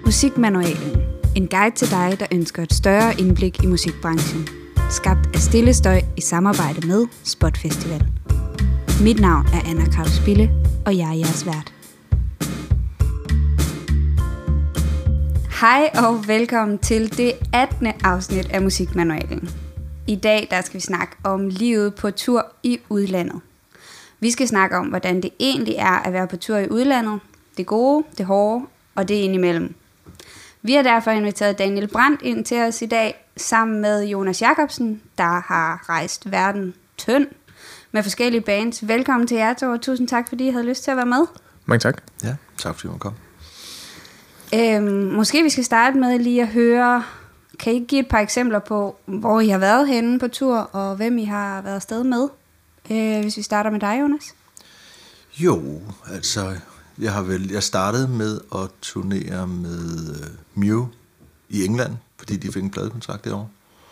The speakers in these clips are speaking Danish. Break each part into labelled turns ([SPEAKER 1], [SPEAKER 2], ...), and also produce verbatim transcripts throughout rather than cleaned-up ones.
[SPEAKER 1] Musikmanualen. En guide til dig, der ønsker et større indblik i musikbranchen. Skabt af Stille Støj i samarbejde med Spot Festival. Mit navn er Anna Kraus Bille, og jeg er jeres vært. Hej og velkommen til det attende afsnit af Musikmanualen. I dag der skal vi snakke om livet på tur i udlandet. Vi skal snakke om, hvordan det egentlig er at være på tur i udlandet. Det gode, det hårde og det indimellem. Vi har derfor inviteret Daniel Brandt ind til os i dag, sammen med Jonas Jacobsen, der har rejst verden tynd med forskellige bands. Velkommen til jer to, og tusind tak, fordi I havde lyst til at være med.
[SPEAKER 2] Mange tak.
[SPEAKER 3] Ja, tak fordi du kom.
[SPEAKER 1] Øhm, måske vi skal starte med lige at høre, kan I give et par eksempler på, hvor I har været henne på tur, og hvem I har været afsted med? Øh, hvis vi starter med dig, Jonas.
[SPEAKER 3] Jo, altså, jeg har vel, jeg startede med at turnere med uh, Mew i England, fordi de fik en pladekontrakt derovre.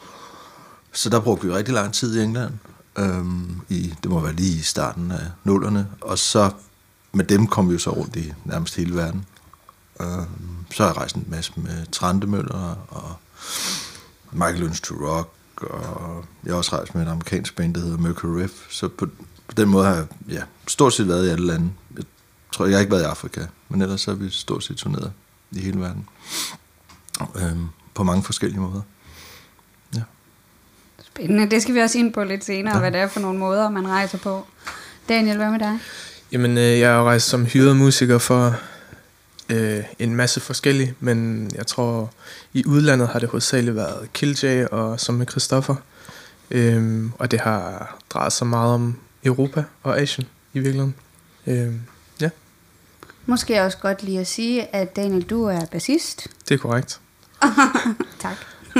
[SPEAKER 3] Så der brugte vi rigtig lang tid i England. Øhm, i, det må være lige i starten af nullerne. Og så med dem kom vi jo så rundt i nærmest hele verden. Øhm, så har jeg rejst en masse med Trantemøller og Michael Learns to Rock, og jeg har også rejst med et amerikansk band, der hedder Mercury Rev. Så på, på den måde har jeg ja, stort set været i alle lande. Jeg tror, jeg har ikke været i Afrika, men ellers så har vi stort set turneret i hele verden. Øhm, på mange forskellige måder. Ja.
[SPEAKER 1] Spændende. Det skal vi også ind på lidt senere, ja. Hvad det er for nogle måder, man rejser på. Daniel, hvad med dig?
[SPEAKER 2] Jamen, øh, jeg har rejst som hyret musiker for øh, en masse forskellige, men jeg tror, i udlandet har det hovedsageligt været Killjay og som med Christoffer. Øhm, og det har drejet sig meget om Europa og Asien i virkeligheden. Øhm, ja.
[SPEAKER 1] Måske også godt lige at sige, at Daniel, du er bassist.
[SPEAKER 2] Det er korrekt.
[SPEAKER 1] Tak.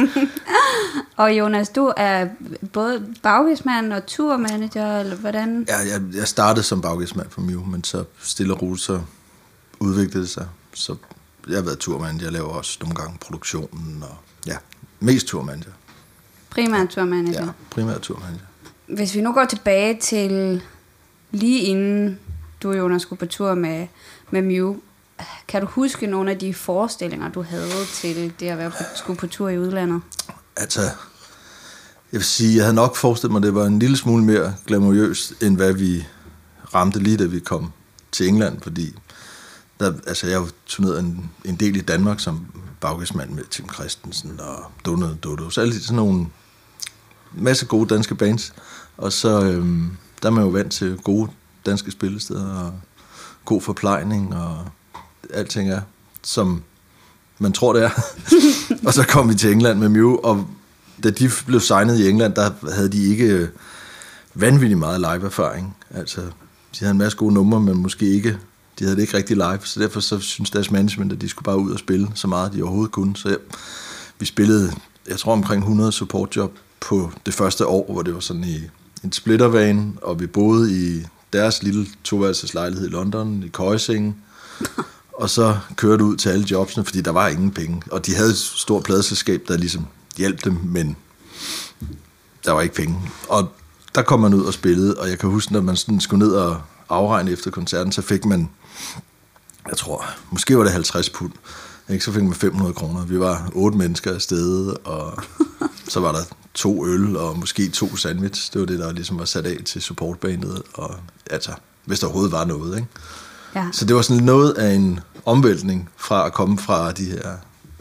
[SPEAKER 1] Og Jonas, du er både bagvismand og turmanager, eller hvordan?
[SPEAKER 3] Ja, jeg, jeg startede som bagvismand for Mew, men så stille og roligt så udviklede det sig. Så jeg har været turmanager, jeg laver også nogle gange produktionen, og ja, mest turmanager.
[SPEAKER 1] Primært turmanager?
[SPEAKER 3] Ja, primært turmanager.
[SPEAKER 1] Hvis vi nu går tilbage til lige inden du, Jonas, skulle på tur med, med Mew, kan du huske nogle af de forestillinger, du havde til det at være på, skulle på tur i udlandet?
[SPEAKER 3] Altså, jeg vil sige, jeg havde nok forestillet mig, at det var en lille smule mere glamourøst, end hvad vi ramte lige da vi kom til England, fordi der, altså, jeg har jo turneret en, en del i Danmark som bagvismand med Tim Christensen og Donald Dodo, så alle sådan nogle masse gode danske bands, og så øhm, der er man jo vant til gode danske spillesteder og god forplejning og alting er, som man tror det er. Og så kom vi til England med Mew, og da de blev signet i England, der havde de ikke vanvittigt meget live-erfaring. Altså, de havde en masse gode numre, men måske ikke, de havde det ikke rigtig live, så derfor så synes deres management, at de skulle bare ud og spille så meget, de overhovedet kunne. Så ja, vi spillede, jeg tror omkring hundrede supportjob på det første år, hvor det var sådan i en splittervan, og vi boede i deres lille toværelses lejlighed i London, i Køjsingen, og så kørte ud til alle jobsene, fordi der var ingen penge. Og de havde et stort pladeselskab, der ligesom hjalp dem, men der var ikke penge. Og der kom man ud og spillede, og jeg kan huske, når man sådan skulle ned og afregne efter koncerten, så fik man, jeg tror, måske var det halvtreds pund, ikke? Så fik man fem hundrede kroner. Vi var otte mennesker afsted, og så var der to øl og måske to sandwich. Det var det, der ligesom var sat af til supportbandet, og altså, hvis der overhovedet var noget, ikke?
[SPEAKER 1] Ja.
[SPEAKER 3] Så det var sådan noget af en omvæltning fra at komme fra de her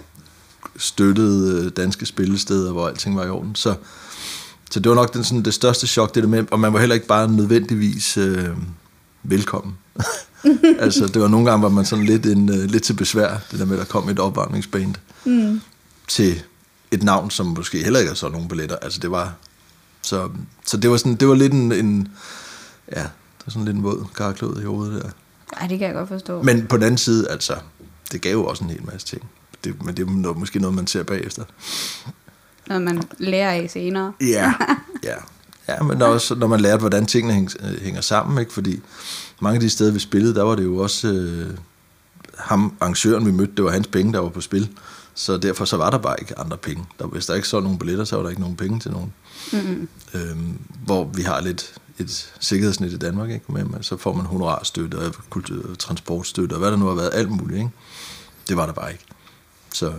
[SPEAKER 3] støttede danske spillesteder, hvor alting var i orden. Så, så det var nok den, sådan, det største chok, det der med, og man var heller ikke bare nødvendigvis øh, velkommen. Altså, det var nogle gange, var man sådan lidt, en, uh, lidt til besvær, det der med, at der kom et opvarmningsband mm. til et navn, som måske heller ikke er så nogen billetter. Altså, det var, så, så det var sådan, det var lidt en, en ja, det var sådan lidt en våd karklod i hovedet der.
[SPEAKER 1] Ej, det kan jeg godt forstå.
[SPEAKER 3] Men på den anden side, altså, det gav jo også en hel masse ting. Det, men det er måske noget, man ser bagefter.
[SPEAKER 1] Noget, man lærer af senere.
[SPEAKER 3] Ja, ja. Ja, men også, når man lærte, hvordan tingene hæng, hænger sammen, ikke? Fordi mange af de steder, vi spillede, der var det jo også øh, ham, arrangøren, vi mødte, det var hans penge, der var på spil. Så derfor så var der bare ikke andre penge. Der, hvis der ikke så nogen billetter, så var der ikke nogen penge til nogen. Mm-hmm. Øhm, hvor vi har lidt et sikkerhedsnet i Danmark, ikke? Men så får man honorarstøtte og kultur, transportstøtte og hvad der nu har været, alt muligt, ikke? Det var der bare ikke. Så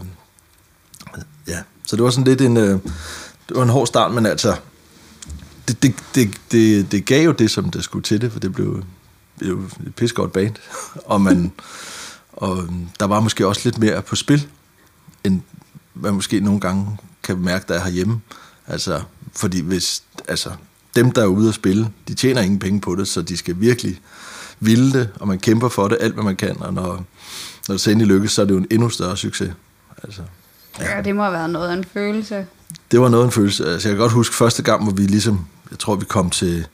[SPEAKER 3] ja, så det var sådan lidt en, øh, det var en hård start, men altså, det, det, det, det, det gav jo det, som det skulle til det, for det blev, det blev et pissegodt band, og, man, og der var måske også lidt mere på spil, end man måske nogle gange kan mærke, der er herhjemme. Altså, fordi hvis, altså, dem, der er ude at spille, de tjener ingen penge på det, så de skal virkelig ville det, og man kæmper for det, alt hvad man kan, og når, når det så endelig lykkes, så er det jo en endnu større succes. Altså,
[SPEAKER 1] ja. Ja, det må have været noget af en følelse. Det
[SPEAKER 3] var noget af en følelse. Altså, jeg kan godt huske første gang, hvor vi ligesom, jeg tror, vi kom til,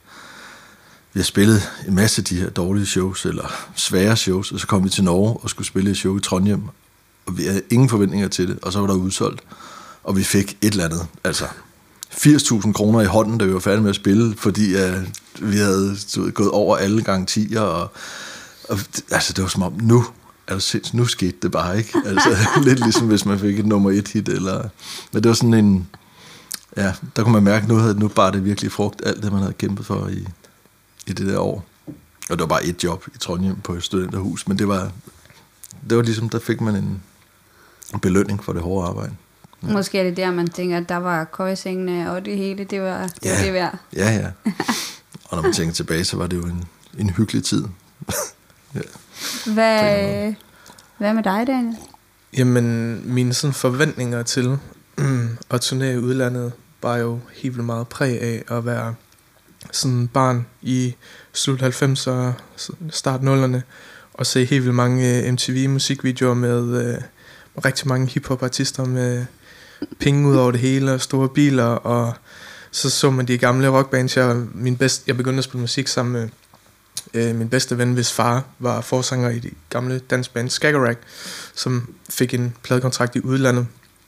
[SPEAKER 3] vi har spillet en masse af de her dårlige shows, eller svære shows, og så kom vi til Norge og skulle spille et show i Trondheim, og vi havde ingen forventninger til det, og så var der udsolgt, og vi fik et eller andet, altså firs tusind kroner i hånden, da vi var færdige med at spille, fordi uh, vi havde gået over alle garantier, og, og altså det var som om, nu, altså, nu skete det bare, ikke? Altså lidt ligesom hvis man fik et nummer et hit, eller, men det var sådan en, ja, der kunne man mærke, nu havde nu bare det virkelig frugt, alt det man havde kæmpet for i, i det der år. Og det var bare et job i Trondheim på et studenterhus, men det var, det var ligesom, der fik man en, en belønning for det hårde arbejde. Ja.
[SPEAKER 1] Måske er det der, man tænker, at der var køjesengene, og det hele, det var det,
[SPEAKER 3] ja,
[SPEAKER 1] var det værd.
[SPEAKER 3] Ja, ja. Og når man tænker tilbage, så var det jo en, en hyggelig tid.
[SPEAKER 1] Ja. Hvad, hvad med dig, Daniel?
[SPEAKER 2] Jamen, mine sådan forventninger til mm, at turnere i udlandet var jo helt vildt meget præg af at være sådan barn i slut halvfemserne, start nullerne, og se helt vildt mange M T V-musikvideoer med øh, rigtig mange hiphop-artister med penge ud over det hele og store biler, og så så man de gamle rockbands. Jeg, min bedste, jeg begyndte at spille musik sammen med øh, min bedste ven, hvis far var forsanger i de gamle dansk band Skagerrak, som fik en pladekontrakt i udlandet,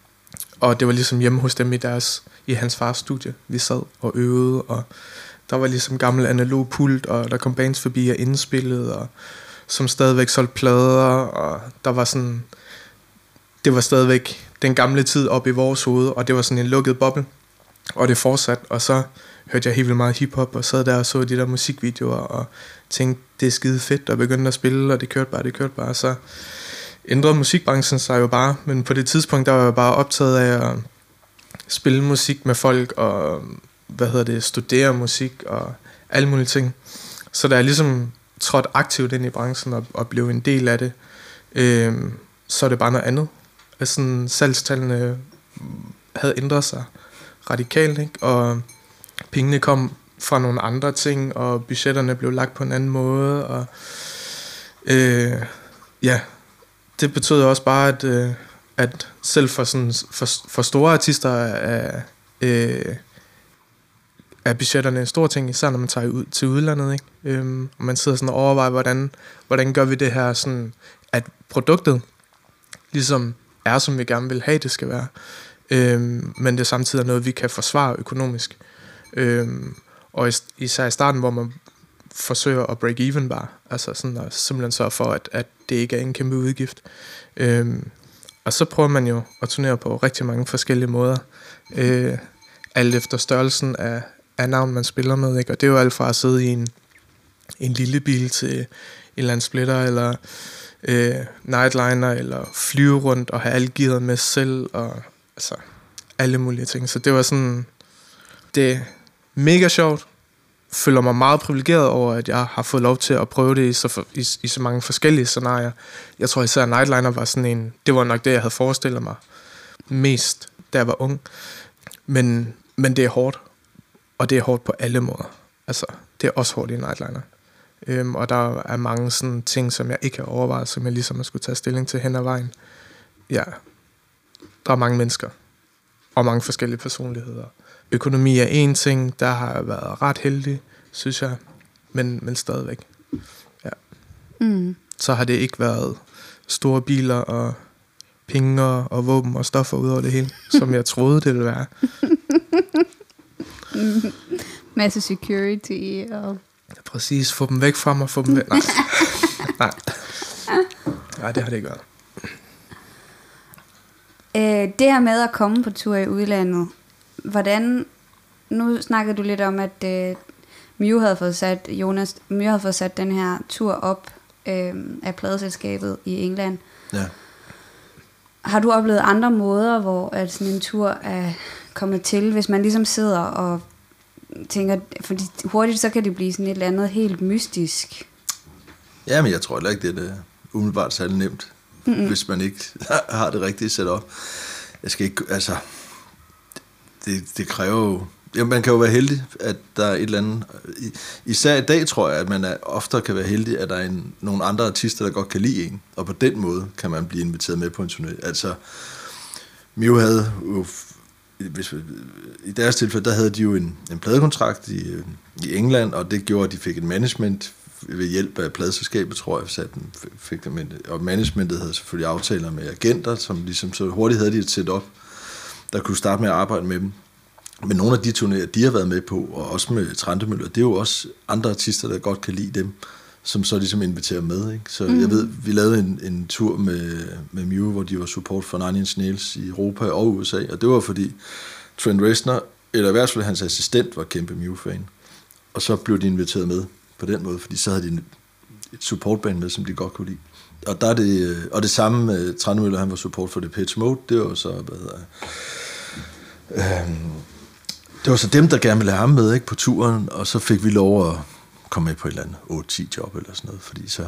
[SPEAKER 2] og det var ligesom hjemme hos dem i deres i hans fars studie. Vi sad og øvede, og der var ligesom gammel analog pult, og der kom bands forbi og indspillede, og som stadigvæk solgte plader, og der var sådan, det var stadigvæk den gamle tid op i vores hoved, og det var sådan en lukket boble, og det fortsatte, og så hørte jeg helt vildt meget hiphop, og sad der og så de der musikvideoer, og tænkte, det er skide fedt, og begyndte at spille, og det kørte bare, det kørte bare, så ændrede musikbranchen sig jo bare, men på det tidspunkt, der var jeg bare optaget af at spille musik med folk, og hvad hedder det, studere musik, og alle mulige ting, så da jeg ligesom trådte aktivt ind i branchen, og, og blev en del af det, øh, så er det bare noget andet. Altså, salgstallene havde ændret sig radikalt, ikke? Og pengene kom fra nogle andre ting, og budgetterne blev lagt på en anden måde, og øh, ja, det betød også bare, at, øh, at selv for, sådan, for, for store artister er, øh, er budgetterne en stor ting, især når man tager ud til udlandet, ikke? Øhm, og man sidder sådan og overvejer, hvordan, hvordan gør vi det her, sådan, at produktet ligesom er, som vi gerne vil have, det skal være. Øhm, men det er samtidig noget, vi kan forsvare økonomisk. Øhm, og is- især i starten, hvor man forsøger at break even bare. Altså sådan at simpelthen sørge for, at, at det ikke er en kæmpe udgift. Øhm, og så prøver man jo at turnere på rigtig mange forskellige måder. Øh, alt efter størrelsen af, af navn, man spiller med, ikke? Og det er jo alt fra at sidde i en, en lille bil til en eller anden splitter, eller øh, nightliner, eller flyve rundt og have alt gearet med selv, og altså alle mulige ting. Så det var sådan, det er mega sjovt. Føler mig meget privilegeret over, at jeg har fået lov til at prøve det i så, i, i så mange forskellige scenarier. Jeg tror især nightliner var sådan en, det var nok det, jeg havde forestillet mig mest, da jeg var ung. Men, men det er hårdt, og det er hårdt på alle måder. Altså, det er også hårdt i nightliner. Øhm, og der er mange sådan ting, som jeg ikke har overvejet, som jeg ligesom har skulle tage stilling til hen ad vejen. Ja, der er mange mennesker, og mange forskellige personligheder. Økonomi er en ting, der har jeg været ret heldig, synes jeg, men, men stadigvæk. Ja. Mm. Så har det ikke været store biler og penge og våben og stoffer ud over det hele, som jeg troede, det ville være.
[SPEAKER 1] Mm. Masse security og...
[SPEAKER 2] Præcis, få dem væk fra mig, få dem væk... Nej. Nej. Nej, det har det ikke været.
[SPEAKER 1] Øh, det her med at komme på tur i udlandet, hvordan... Nu snakkede du lidt om, at øh, Mew havde fået sat, Jonas, Mew havde fået sat den her tur op øh, af pladeselskabet i England.
[SPEAKER 3] Ja.
[SPEAKER 1] Har du oplevet andre måder, hvor at sådan en tur er kommet til, hvis man ligesom sidder og tænker, fordi hurtigt så kan det blive sådan et eller andet helt mystisk?
[SPEAKER 3] Ja, men jeg tror heller ikke, det er umiddelbart særlig nemt, mm-hmm. hvis man ikke har det rigtige setup. Jeg skal ikke, altså, det, det kræver jo, ja, man kan jo være heldig, at der er et eller andet, især i dag tror jeg, at man er, ofte kan være heldig, at der er en, nogle andre artister, der godt kan lide en, og på den måde kan man blive inviteret med på en turné. Altså, Mew havde jo, hvis, i deres tilfælde, der havde de jo en, en pladekontrakt i, i England, og det gjorde, at de fik et management ved hjælp af pladeselskabet, tror jeg, så den fik dem, og managementet havde selvfølgelig aftaler med agenter, som ligesom så hurtigt havde de et setup, der kunne starte med at arbejde med dem. Men nogle af de turnéer, de har været med på, og også med Trentemøller, det er jo også andre artister, der godt kan lide dem, som så ligesom inviterer med. Ikke? Så mm. jeg ved, vi lavede en, en tur med, med Mew, hvor de var support for Nine Inch Nails i Europa og U S A, og det var fordi Trent Reznor, eller i hvert fald hans assistent, var kæmpe Mew-fan. Og så blev de inviteret med på den måde, fordi så havde de et supportband med, som de godt kunne lide. Og, der er det, og det samme med Trentemøller, han var support for Depeche Mode, det var så, hvad hedder øhm, det var så dem, der gerne ville have ham med, ikke, på turen, og så fik vi lov at komme med på et eller andet otte ti job eller sådan noget, fordi så,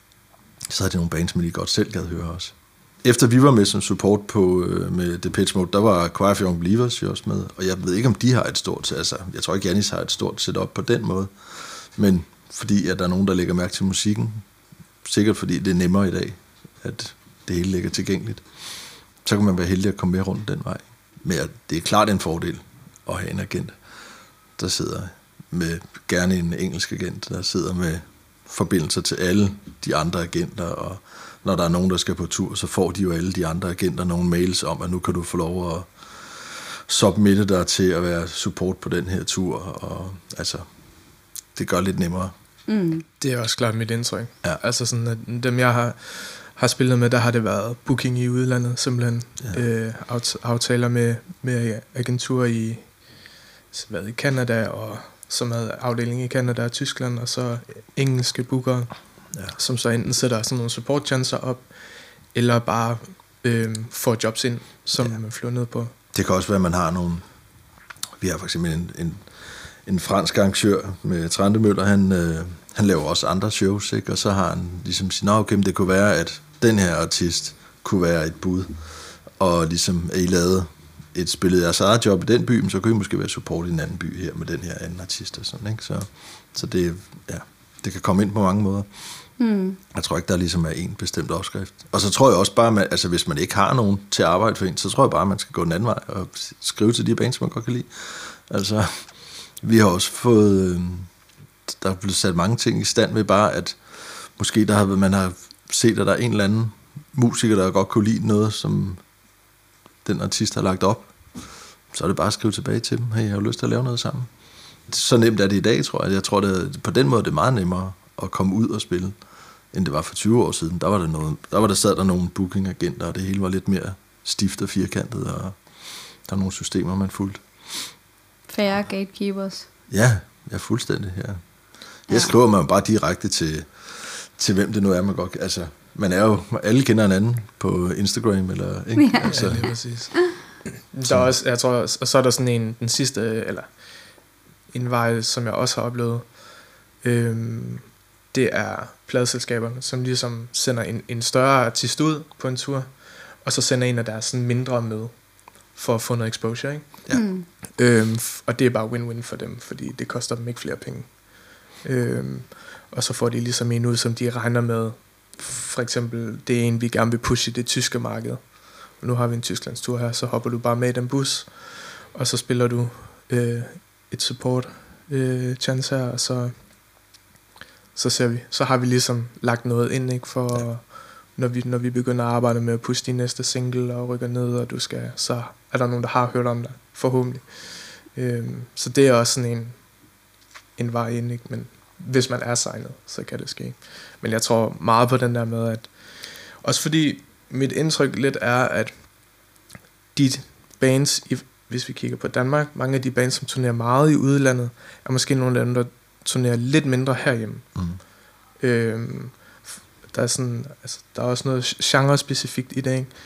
[SPEAKER 3] så havde de nogle bands, som de godt selv gad høre også. Efter vi var med som support på, øh, med Depeche Mode, der var Choir for Young Believers jo også med, og jeg ved ikke, om de har et stort, altså, jeg tror ikke, Janis har et stort setup på den måde, men fordi at der er nogen, der lægger mærke til musikken, sikkert fordi det er nemmere i dag, at det hele ligger tilgængeligt, så kan man være heldig at komme med rundt den vej. Men det er klart en fordel at have en agent, der sidder med, gerne en engelsk agent, der sidder med forbindelser til alle de andre agenter, og når der er nogen, der skal på tur, så får de jo alle de andre agenter nogle mails om, at nu kan du få lov at submitte dig til at være support på den her tur, og altså, det gør lidt nemmere.
[SPEAKER 2] Mm. Det er også klart mit indtryk.
[SPEAKER 3] Ja.
[SPEAKER 2] Altså sådan, at dem jeg har, har spillet med, der har det været booking i udlandet, simpelthen. Ja. Øh, aftaler med, med agenturer i, hvad, i Canada, og som havde afdeling i Canada og Tyskland, og så engelske bookere, ja. Som så enten sætter sådan nogle support chancer op, eller bare øh, får jobs ind, som ja. Man flyver ned på.
[SPEAKER 3] Det kan også være, at man har nogle, vi har for eksempel en, en, en fransk arrangør med Trentemøller, han, øh, han laver også andre shows, ikke? Og så har han ligesom sagt, okay, det kunne være, at den her artist kunne være et bud, og ligesom, at I lavede et spillet jeres eget job i den by, så kunne I måske være support i en anden by her med den her anden artist og sådan, ikke? Så, så det, ja, det kan komme ind på mange måder. Mm. Jeg tror ikke, der ligesom er en bestemt opskrift. Og så tror jeg også bare, at altså, hvis man ikke har nogen til at arbejde for en, så tror jeg bare, at man skal gå den anden vej og skrive til de bands, som man godt kan lide. Altså, vi har også fået, der er blevet sat mange ting i stand med bare, at måske der har, man har set, at der er en eller anden musiker, der godt kunne lide noget, som den artist har lagt op. Så er det bare at skrive tilbage til dem, hey, jeg har lyst til at lave noget sammen. Så nemt er det i dag, tror jeg. Jeg tror, det, på den måde det er meget nemmere at komme ud og spille, end det var for tyve år siden. Der var der, noget, der, var der sad der nogle bookingagenter, og det hele var lidt mere stift og firkantet, og der er nogle systemer, man fulgte.
[SPEAKER 1] Færre gatekeepers.
[SPEAKER 3] Ja, ja, fuldstændig, ja. Jeg ja. skriver man bare direkte til, til hvem det nu er, man godt. Altså, man er jo, alle kender hinanden på Instagram, eller ikke?
[SPEAKER 2] Ja, altså, ja, lige præcis. Der er også, jeg tror, og så er der sådan en, den sidste, eller en vej, som jeg også har oplevet, øhm, det er pladeselskaberne, som ligesom sender en, en større artist ud på en tur, og så sender en af deres sådan mindre med, for at få noget exposure, ikke?
[SPEAKER 3] Ja. Mm.
[SPEAKER 2] Øhm, og det er bare win-win for dem, fordi det koster dem ikke flere penge. Øhm, og så får de ligesom en ud, som de regner med. For eksempel, det er en, vi gerne vil pushe i det tyske marked. Og nu har vi en Tysklandstur her, så hopper du bare med i den bus, og så spiller du øh, et support øh, chance her, og så så ser vi, så har vi ligesom lagt noget ind, ikke, for ja. når vi når vi begynder at arbejde med at pushe din næste single og rykker ned, og du skal, så er der nogen, der har hørt om dig, forhåbentlig. Øhm, så det er også sådan en en vej ind, ikke, men hvis man er signet, så kan det ske. Men jeg tror meget på den der med, at også fordi mit indtryk lidt er, at de bands, hvis vi kigger på Danmark, mange af de bands, som turnerer meget i udlandet, er måske nogle af dem, der turnerer lidt mindre herhjemme. Mm. Øhm, der er sådan, altså, der er også noget genre-specifikt i det, ikke?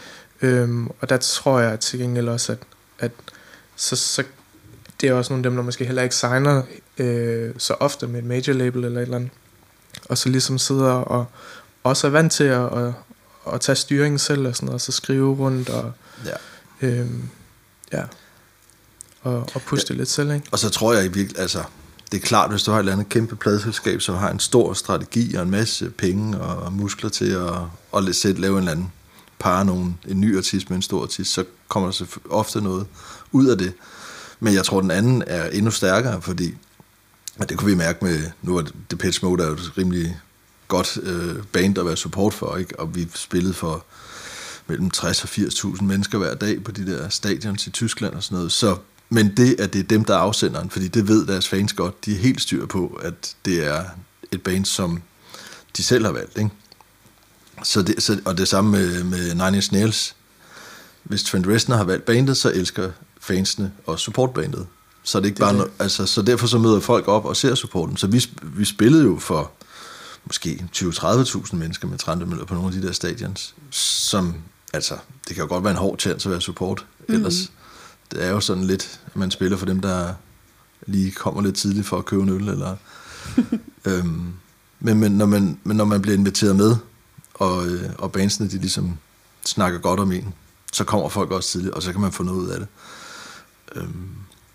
[SPEAKER 2] Øhm, og der tror jeg til gengæld også, at, at så, så det er også nogle af dem, der måske heller ikke signer øh, så ofte med et major label eller et eller andet. Og så ligesom sidder og også er vant til at, at, at tage styringen selv og sådan noget, og så skrive rundt og
[SPEAKER 3] ja.
[SPEAKER 2] Øhm, ja. Og, og puste ja. lidt selv, ikke?
[SPEAKER 3] Og så tror jeg i virkelig, altså, det er klart, hvis du har et eller andet kæmpe pladeselskab, som har en stor strategi og en masse penge og muskler til at, at sætte, lave en eller anden parre nogen, en ny artist med en stor artist, så kommer der så ofte noget ud af det. Men jeg tror, den anden er endnu stærkere, fordi, og det kunne vi mærke med, nu er Depeche Mode er jo et rimelig godt øh, band at være support for, ikke? Og vi spillede for mellem tres og firs tusind mennesker hver dag på de der stadions i Tyskland og sådan noget. Så, men det, at det er dem, der er afsenderen, fordi det ved deres fans godt, de er helt styr på, at det er et band, som de selv har valgt, ikke? Så det, så, og det samme med, med Nine Inch Nails. Hvis Trent Reznor har valgt bandet, så elsker fansene og supportbandet. Så det er ikke det bare no, altså, så derfor så møder folk op og ser supporten. Så vi, vi spillede jo for måske tyve til tredive tusind mennesker med Trente Møller på nogle af de der stadions, som, altså, det kan jo godt være en hård chance at være support. Mm-hmm. Ellers, det er jo sådan lidt, at man spiller for dem, der lige kommer lidt tidligt for at købe en øl, eller øhm, men, men, når man, men når man bliver inviteret med, og, øh, og bandsene, de ligesom snakker godt om en, så kommer folk også tidligt, og så kan man få noget ud af det. Øhm,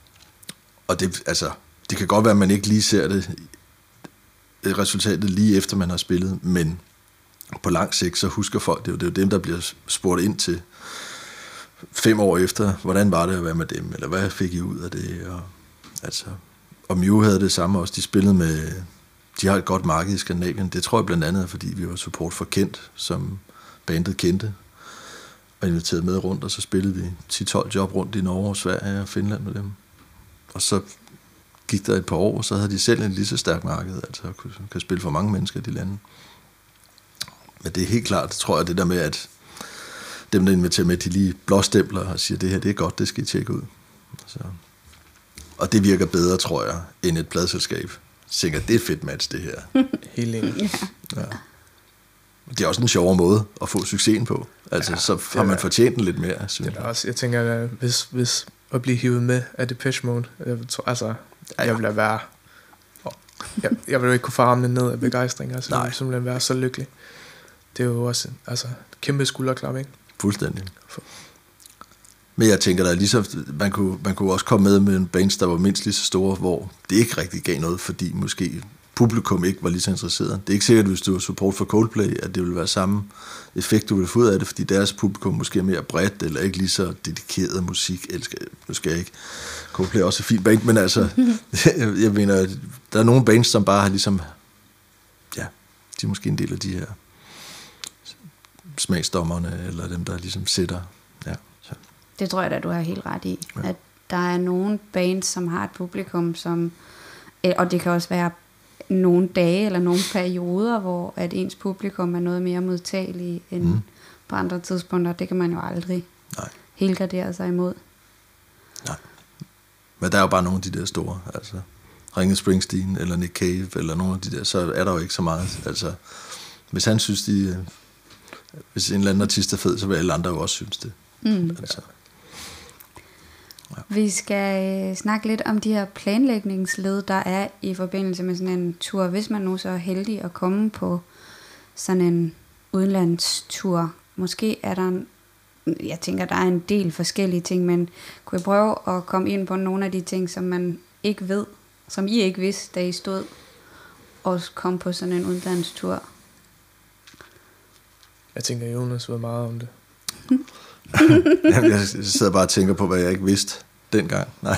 [SPEAKER 3] og det, altså, det kan godt være, at man ikke lige ser det, resultatet lige efter man har spillet, men på lang sigt, så husker folk det, det er jo dem, der bliver spurgt ind til fem år efter, hvordan var det at være med dem, eller hvad fik I ud af det, og altså, og Mew havde det samme også, de spillede med, de har et godt marked i Skandinavien, det tror jeg blandt andet, fordi vi var support for Kent, som bandet kendte, og inviteret med rundt, og så spillede vi ti tolv job rundt i Norge, Sverige og Finland med dem, og så gik der et par år, og så havde de selv en lige så stærk marked, altså kan, kan spille for mange mennesker i de lande. Men det er helt klart, tror jeg, det der med, at dem, der inviterer med, de lige blåstempler og siger, det her, det er godt, det skal I tjekke ud. Så. Og det virker bedre, tror jeg, end et pladselskab. Sikkert, det er et fedt match, det her.
[SPEAKER 2] Helt enig.
[SPEAKER 3] Ja. Det er også en sjovere måde at få succesen på. Altså, ja, så har man fortjent den lidt mere, synes
[SPEAKER 2] det er også, jeg tænker, at hvis, hvis at blive hivet med af Depeche Mode, jeg tror, altså, ja, ja. jeg ville være, jeg, jeg ville jo ikke kunne farme det ned af begejstring, altså, jeg ville simpelthen være så lykkelig. Det er jo også, altså, kæmpe skulderklap, ikke?
[SPEAKER 3] Fuldstændig. Men jeg tænker, der er lige så, man kunne, man kunne også komme med med en bands, der var mindst lige så store, hvor det ikke rigtig gav noget, fordi måske publikum ikke var lige så interesseret. Det er ikke sikkert, hvis du er support for Coldplay, at det ville være samme effekt, du ville få ud af det, fordi deres publikum måske er mere bredt, eller ikke lige så dedikeret musik. Elsker, nu skal jeg ikke. Coldplay er også et fint band, men altså, jeg, jeg mener, der er nogle bands, som bare har ligesom, ja, de er måske en del af de her smagsdommerne, eller dem, der ligesom sætter, ja. Så.
[SPEAKER 1] Det tror jeg da, du har helt ret i, ja. At der er nogle bands, som har et publikum, som, og det kan også være nogle dage eller nogle perioder, hvor at ens publikum er noget mere modtagelig end mm. på andre tidspunkter. Det kan man jo aldrig Nej. helgardere sig imod.
[SPEAKER 3] Nej. Men der er jo bare nogle af de der store, altså Ringe Springsteen eller Nick Cave eller nogle af de der, så er der jo ikke så meget. Altså, hvis han synes, de, hvis en eller anden artist er fed, så vil alle andre jo også synes det. Mm. Altså.
[SPEAKER 1] Ja. Vi skal øh, snakke lidt om de her planlægningsled, der er i forbindelse med sådan en tur. Hvis man nu så er heldig at komme på sådan en udenlandstur, måske er der en, jeg tænker, der er en del forskellige ting, men kunne jeg prøve at komme ind på nogle af de ting, som man ikke ved, som I ikke vidste, da I stod og kom på sådan en udenlandstur?
[SPEAKER 2] Jeg tænker, Jonas ved meget om det.
[SPEAKER 3] Jeg sidder bare og tænker på, hvad jeg ikke vidste dengang. Nej.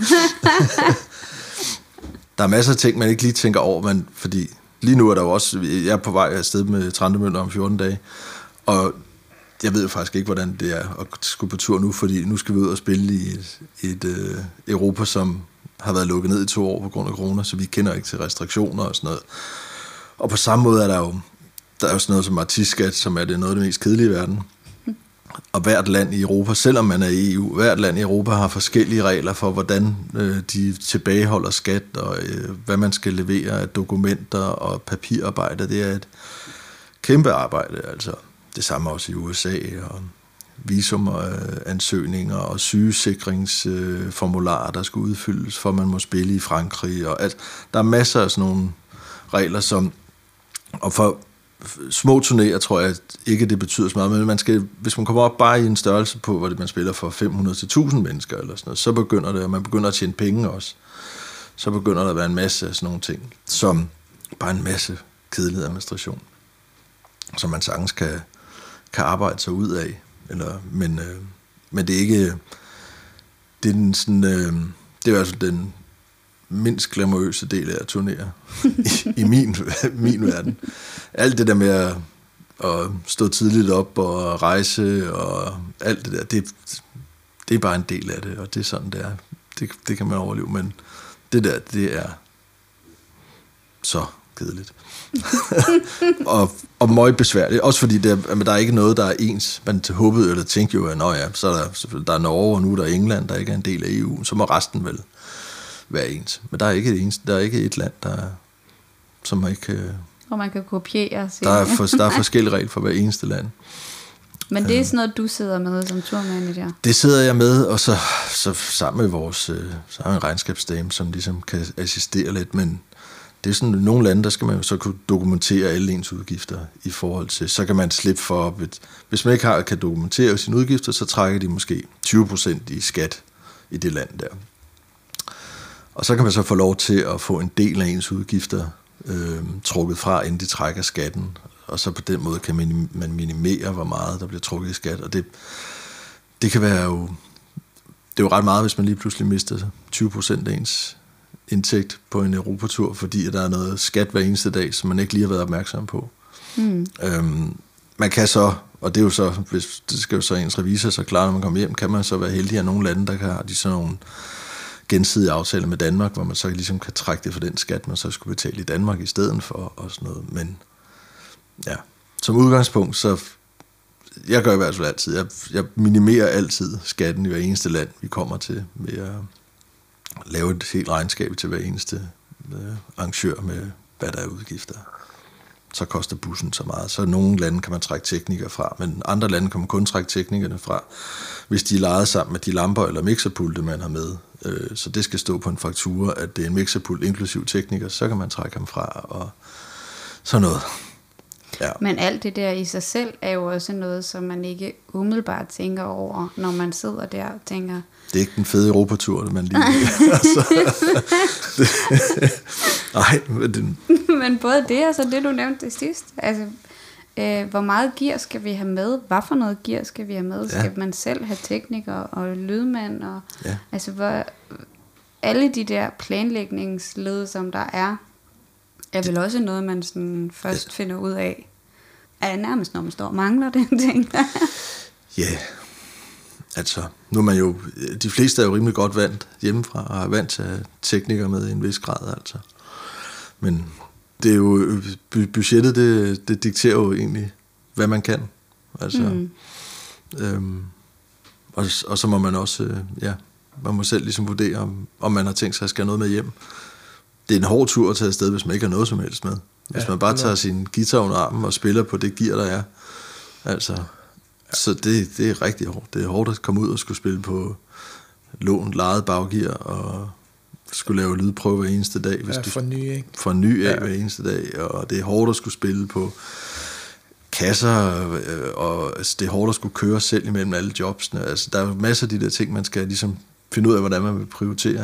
[SPEAKER 3] Der er masser af ting, man ikke lige tænker over, men fordi lige nu er der jo også, jeg er på vej afsted med Trente Møller om fjorten dage, og jeg ved jo faktisk ikke, hvordan det er at skulle på tur nu, fordi nu skal vi ud og spille i et, et uh, Europa, som har været lukket ned i to år på grund af corona, så vi kender ikke til restriktioner og sådan noget. Og på samme måde er der jo, der er jo sådan noget som artistskat, som er det noget af det mest kedelige i verden. Og hvert land i Europa, selvom man er i E U, hvert land i Europa har forskellige regler for, hvordan øh, de tilbageholder skat, og øh, hvad man skal levere af dokumenter og papirarbejde. Det er et kæmpe arbejde, altså. Det samme også i U S A, og visumansøgninger og sygesikringsformularer, der skal udfyldes, for man må spille i Frankrig. Og at der er masser af sådan nogle regler, som... Og for små turnéer tror jeg ikke, det betyder så meget, men man skal, hvis man kommer op bare i en størrelse på, hvor man spiller for fem hundrede til tusind mennesker, eller sådan noget, så begynder det, og man begynder at tjene penge også. Så begynder der at være en masse af sådan nogle ting, som bare en masse kedelig administration, som man sagtens kan, kan arbejde sig ud af. Eller, men, øh, men det er ikke... Det er, den, sådan, øh, det er altså den mindst glamourøse del af at turnere i, i min, min verden. Alt det der med at, at stå tidligt op og rejse og alt det der, det, det er bare en del af det, og det er sådan, det er. Det, det kan man overleve, men det der, det er så kedeligt. og, og meget besværligt. Også fordi der, der er ikke noget, der er ens. Man håbede eller tænkte jo, at nå ja, så er der, der er Norge, og nu er der England, der ikke er en del af E U, så må resten vel være ens. Men der er ikke et, ens, der er ikke et land, der er, som man ikke...
[SPEAKER 1] Og man kan kopiere.
[SPEAKER 3] Der er, for, der er forskellige regler for hver eneste land.
[SPEAKER 1] Men det er sådan noget, du sidder med som turmanager? Det
[SPEAKER 3] sidder jeg med, og så, så sammen med vores så har en regnskabsdame, som ligesom kan assistere lidt, men det er sådan, i nogle lande, der skal man jo så kunne dokumentere alle ens udgifter i forhold til, så kan man slippe for, at hvis man ikke har, kan dokumentere sine udgifter, så trækker de måske tyve procent i skat i det land der. Og så kan man så få lov til at få en del af ens udgifter øh, trukket fra, inden de trækker skatten, og så på den måde kan man, man minimere, hvor meget der bliver trukket i skat, og det, det kan være jo, det er jo ret meget, hvis man lige pludselig mister tyve procent af ens indtægt på en Europatur, fordi der er noget skat hver eneste dag, som man ikke lige har været opmærksom på. Mm. Øhm, man kan så, og det er jo så, hvis det skal jo så ens revisor så klare, når man kommer hjem, kan man så være heldig, at nogle lande, der kan have de sådan nogle gensidige aftaler med Danmark, hvor man så ligesom kan trække det for den skat, man så skulle betale i Danmark i stedet for, og sådan noget. Men ja, som udgangspunkt, så jeg gør i hvert fald altid, jeg, jeg minimerer altid skatten i hver eneste land, vi kommer til, ved at lave et helt regnskab til hver eneste øh, arrangør med, hvad der er udgifter. Så koster bussen så meget. Så nogle lande kan man trække teknikere fra, men andre lande kan man kun trække teknikerne fra, hvis de er lejet sammen med de lamper eller mixerpulte, man har med. Øh, så det skal stå på en faktura, at det er en mixerpult inklusiv tekniker, så kan man trække ham fra, og sådan noget. Ja.
[SPEAKER 1] Men alt det der i sig selv er jo også noget, som man ikke umiddelbart tænker over, når man sidder der og tænker...
[SPEAKER 3] Det er ikke den fede Europatur, man lige... altså, det, nej, men... Det,
[SPEAKER 1] men både det og så det, du nævnte det sidst. Altså, øh, hvor meget gear skal vi have med? Hvad for noget gear skal vi have med? Ja. Skal man selv have tekniker og lydmand? Og, ja. Altså, hvor, alle de der planlægningsled, som der er, er vel også noget, man sådan først ja. finder ud af, er nærmest, når man står og mangler den ting.
[SPEAKER 3] Ja, yeah. Altså, nu er man jo, de fleste er jo rimelig godt vant hjemmefra, og er vant til at have teknikere med i en vis grad, altså. Men det er jo, budgettet, det, det dikterer jo egentlig, hvad man kan, altså. Mm. Øhm, og, og så må man også, ja, man må selv ligesom vurdere, om, om man har tænkt sig at skal noget med hjem. Det er en hård tur at tage afsted, hvis man ikke har noget som helst med. Hvis ja, man bare tager sin guitar under armen og spiller på det gear, der er, altså... Så det, det er rigtig hårdt. Det er hårdt at komme ud og skulle spille på lån, lejet baggear, og skulle lave lydprøve hver eneste dag. Hvis
[SPEAKER 2] ja, for ny, ikke?
[SPEAKER 3] For ny af ja. hver eneste dag, og det er hårdt at skulle spille på kasser, og altså, det er hårdt at skulle køre selv imellem alle jobsene. Altså, der er jo masser af de der ting, man skal ligesom finde ud af, hvordan man vil prioritere.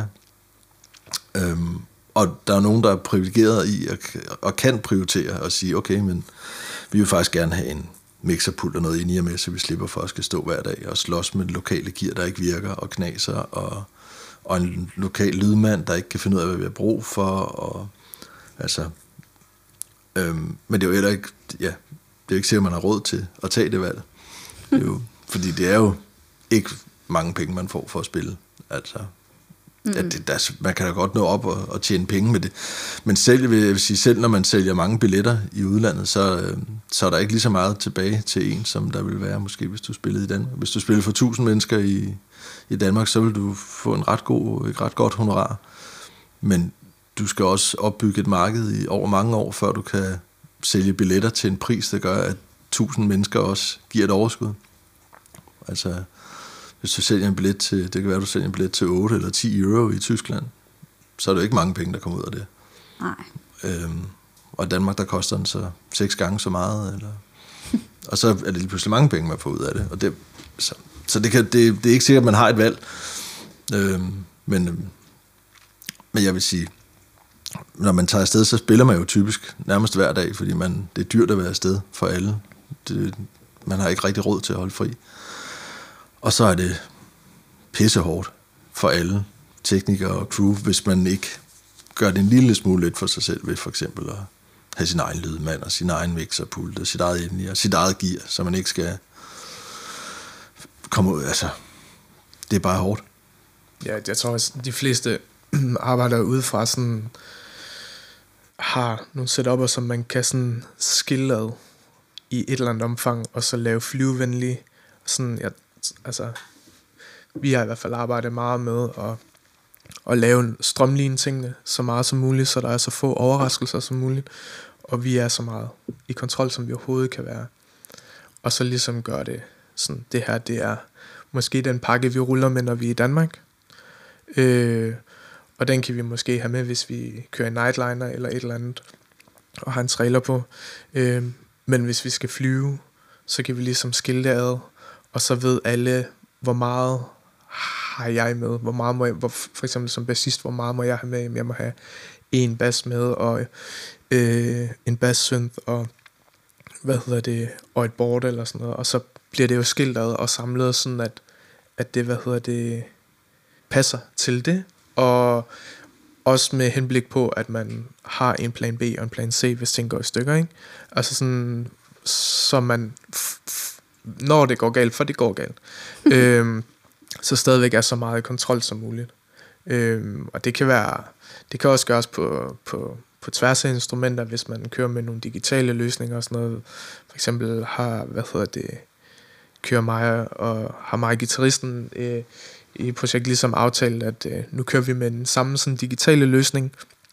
[SPEAKER 3] Øhm, og der er nogen, der er privilegeret i, og, og kan prioritere, og sige, okay, men vi vil faktisk gerne have en mixerpult og noget ind i med, så vi slipper for at skal stå hver dag og slås med lokale gear, der ikke virker, og knaser, og, og en lokal lydmand, der ikke kan finde ud af, hvad vi har brug for, og altså, øhm, men det er jo heller ikke, ja, det er jo ikke sikkert, man har råd til at tage det valg. Det er jo, fordi det er jo ikke mange penge, man får for at spille, altså. Mm. Ja, det, der, man kan da godt nå op og, og tjene penge med det. Men selv, vil jeg vil sige, selv når man sælger mange billetter i udlandet, så, øh, så er der ikke lige så meget tilbage til en, som der vil være måske, hvis du spillede i Danmark. Hvis du spillede for tusind mennesker i, i Danmark, så vil du få en ret god, et ret godt honorar. Men du skal også opbygge et marked i over mange år, før du kan sælge billetter til en pris, der gør, at tusind mennesker også giver et overskud. Altså, hvis du sælger en billet til, det kan være, du sælger en billet til otte eller ti euro i Tyskland, så er det jo ikke mange penge, der kommer ud af det.
[SPEAKER 1] Nej.
[SPEAKER 3] Øhm, og i Danmark, der koster den så seks gange så meget, eller... og så er det lige pludselig mange penge, man får ud af det. Og det så så det, kan, det, det er ikke sikkert, at man har et valg. Øhm, men, øhm, men jeg vil sige, når man tager afsted, så spiller man jo typisk nærmest hver dag, fordi man, det er dyrt at være afsted for alle. Det, man har ikke rigtig råd til at holde fri. Og så er det pissehårdt for alle teknikere og crew, hvis man ikke gør det en lille smule lidt for sig selv, ved for eksempel at have sin egen lydmand og sin egen mixerpult og sit eget indie og sit eget gear, så man ikke skal komme ud. Altså, det er bare hårdt.
[SPEAKER 2] Ja, jeg tror også, de fleste arbejder udefra sådan har nogle setup'er, som man kan sådan skille ad i et eller andet omfang, og så lave flyvevenlige. Sådan, ja, altså, vi har i hvert fald arbejdet meget med at, at lave strømline tingene så meget som muligt, så der er så få overraskelser som muligt, og vi er så meget i kontrol, som vi overhovedet kan være. Og så ligesom gøre det sådan, det her, det er måske den pakke, vi ruller med, når vi er i Danmark. Øh, og den kan vi måske have med, hvis vi kører en nightliner eller et eller andet, og har en trailer på. Øh, men hvis vi skal flyve, så kan vi ligesom skille det ad, og så ved alle, hvor meget har jeg med, hvor meget må jeg, hvor, for eksempel som bassist, hvor meget må jeg have med. Jeg må have en bass med, og øh, en bass-synth, og hvad hedder det, og et board eller sådan noget, og så bliver det jo skilt ad og samlet sådan, at, at det, hvad hedder det, passer til det, og også med henblik på, at man har en plan B og en plan C, hvis ting går i stykker, ikke? Altså sådan, så man, f- f- når det går galt, for det går galt, øhm, så stadigvæk er så meget i kontrol som muligt. Øhm, og det kan være, det kan også gøres på, på, på tværs af instrumenter, hvis man kører med nogle digitale løsninger og sådan noget. For eksempel har, hvad hedder det, kører mig og har mig guitaristen øh, i projektet ligesom aftalt, at øh, nu kører vi med den samme sådan digitale løsning,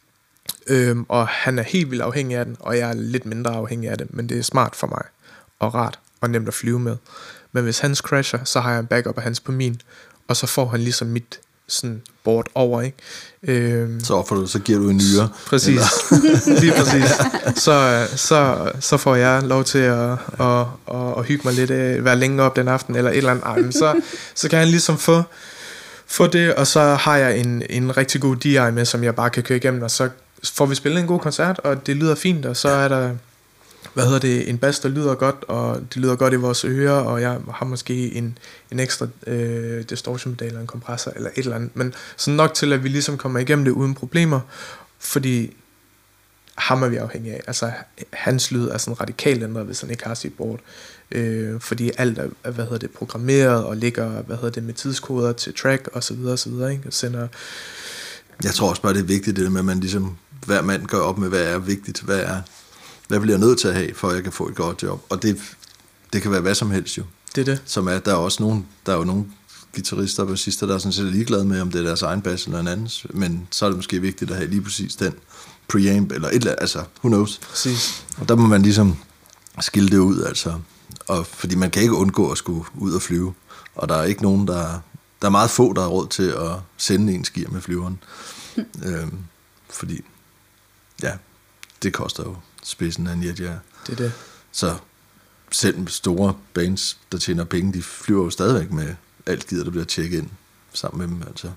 [SPEAKER 2] øhm, og han er helt vildt afhængig af den, og jeg er lidt mindre afhængig af det, men det er smart for mig, og rart, og nemt at flyve med. Men hvis hans crasher, så har jeg en backup af hans på min, og så får han ligesom mit sådan board over, ikke? Øhm,
[SPEAKER 3] så offer du, så giver du en nyere.
[SPEAKER 2] Præcis, lige præcis. Så, så, så får jeg lov til at, at, at, at hygge mig lidt, være længe op den aften, eller et eller andet. Ej, men så, så kan han ligesom få, få det, og så har jeg en, en rigtig god D I med, som jeg bare kan køre igennem, og så får vi spillet en god koncert, og det lyder fint, og så er der, hvad hedder det, en bass, der lyder godt, og det lyder godt i vores ører, og jeg har måske en, en ekstra øh, distortion-pedal eller en kompressor, eller et eller andet, men sådan nok til, at vi ligesom kommer igennem det uden problemer, fordi ham er vi afhængige af. Altså, hans lyd er sådan radikalt ændret, hvis han ikke har sit board, øh, fordi alt er, hvad hedder det, programmeret, og ligger, hvad hedder det, med tidskoder til track, og så videre, og så videre, ikke? Og sender...
[SPEAKER 3] Jeg tror også bare, det er vigtigt, det der med, at man ligesom, hver mand gør op med, hvad er vigtigt, hvad er hvad bliver jeg nødt til at have, for at jeg kan få et godt job. Og det, det kan være hvad som helst jo.
[SPEAKER 2] Det er det.
[SPEAKER 3] Som er, der er også nogen, der er jo nogle guitarister og bassister, der er sådan set ligeglade med, om det er deres egen bass eller en andens, men så er det måske vigtigt at have lige præcis den preamp, eller et eller andet, altså, who knows.
[SPEAKER 2] Præcis.
[SPEAKER 3] Og der må man ligesom skille det ud, altså. Og, fordi man kan ikke undgå at skulle ud og flyve. Og der er ikke nogen, der... Der er meget få, der har råd til at sende en skier med flyveren. øhm, fordi, ja, det koster jo spidsen af en jetjager.
[SPEAKER 2] Det er det.
[SPEAKER 3] Så selv store bands, der tjener penge, de flyver jo stadigvæk med alt gider, der bliver tjekket ind sammen med dem, altså.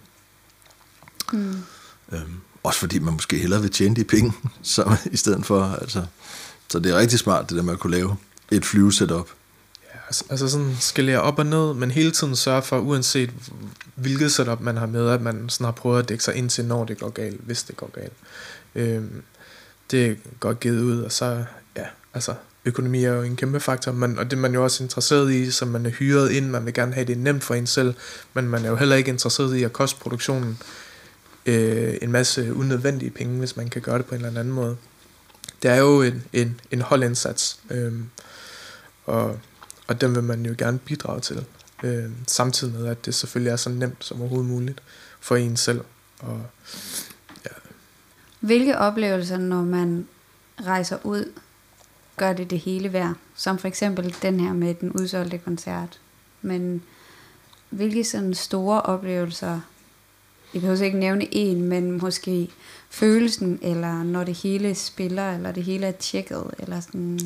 [SPEAKER 1] Mm.
[SPEAKER 3] Øhm, også fordi man måske hellere vil tjene de penge, så, i stedet for, altså. Så det er rigtig smart, det der med at kunne lave et flyvesetup.
[SPEAKER 2] Ja, altså sådan skalere op og ned, men hele tiden sørge for, uanset hvilket setup man har med, at man sådan har prøvet at dække sig ind til, når det går galt, hvis det går galt. Øhm, det er godt givet ud, og så, ja, altså, økonomi er jo en kæmpe faktor, men, og det er man jo også interesseret i, som man er hyret ind, man vil gerne have det nemt for en selv, men man er jo heller ikke interesseret i at koste produktionen øh, en masse unødvendige penge, hvis man kan gøre det på en eller anden måde. Det er jo en, en, en holdindsats, øh, og, og den vil man jo gerne bidrage til, øh, samtidig med, at det selvfølgelig er så nemt som overhovedet muligt for en selv. Og, ja.
[SPEAKER 1] Hvilke oplevelser, når man rejser ud, gør det det hele værd? Som for eksempel den her med den udsolgte koncert. Men hvilke sådan store oplevelser, jeg behøver ikke nævne en, men måske følelsen, eller når det hele spiller, eller det hele er tjekket, eller sådan.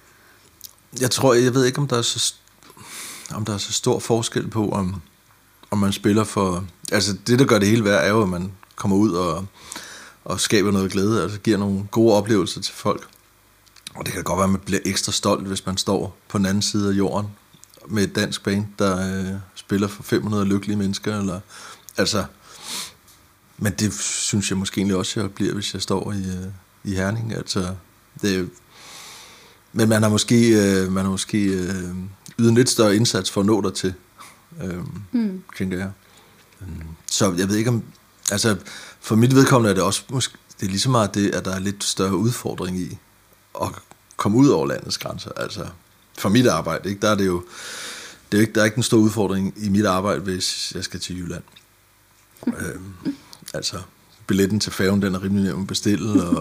[SPEAKER 3] Jeg tror, jeg ved ikke, om der er så, om der er så stor forskel på, om, om man spiller for... Altså, det, der gør det hele værd, er jo, at man kommer ud og, og skaber noget glæde, altså giver nogle gode oplevelser til folk. Og det kan godt være, at man bliver ekstra stolt, hvis man står på den anden side af jorden med et dansk band, der øh, spiller for fem hundrede lykkelige mennesker, eller... Altså... Men det synes jeg måske egentlig også, jeg bliver, hvis jeg står i, øh, i Herning. Altså, det, men man har måske, øh, man har måske øh, ydet en lidt større indsats for at nå dertil, øh, mm. tænker jeg. Så jeg ved ikke om... Altså, for mit vedkommende er det også måske... Det er lige så meget det, at der er lidt større udfordring i at komme ud over landets grænser. Altså, for mit arbejde, ikke? Der er det jo... Det er ikke, der er ikke en stor udfordring i mit arbejde, hvis jeg skal til Jylland. øh, Altså, billetten til færgen, den er rimelig nemt at bestille, og,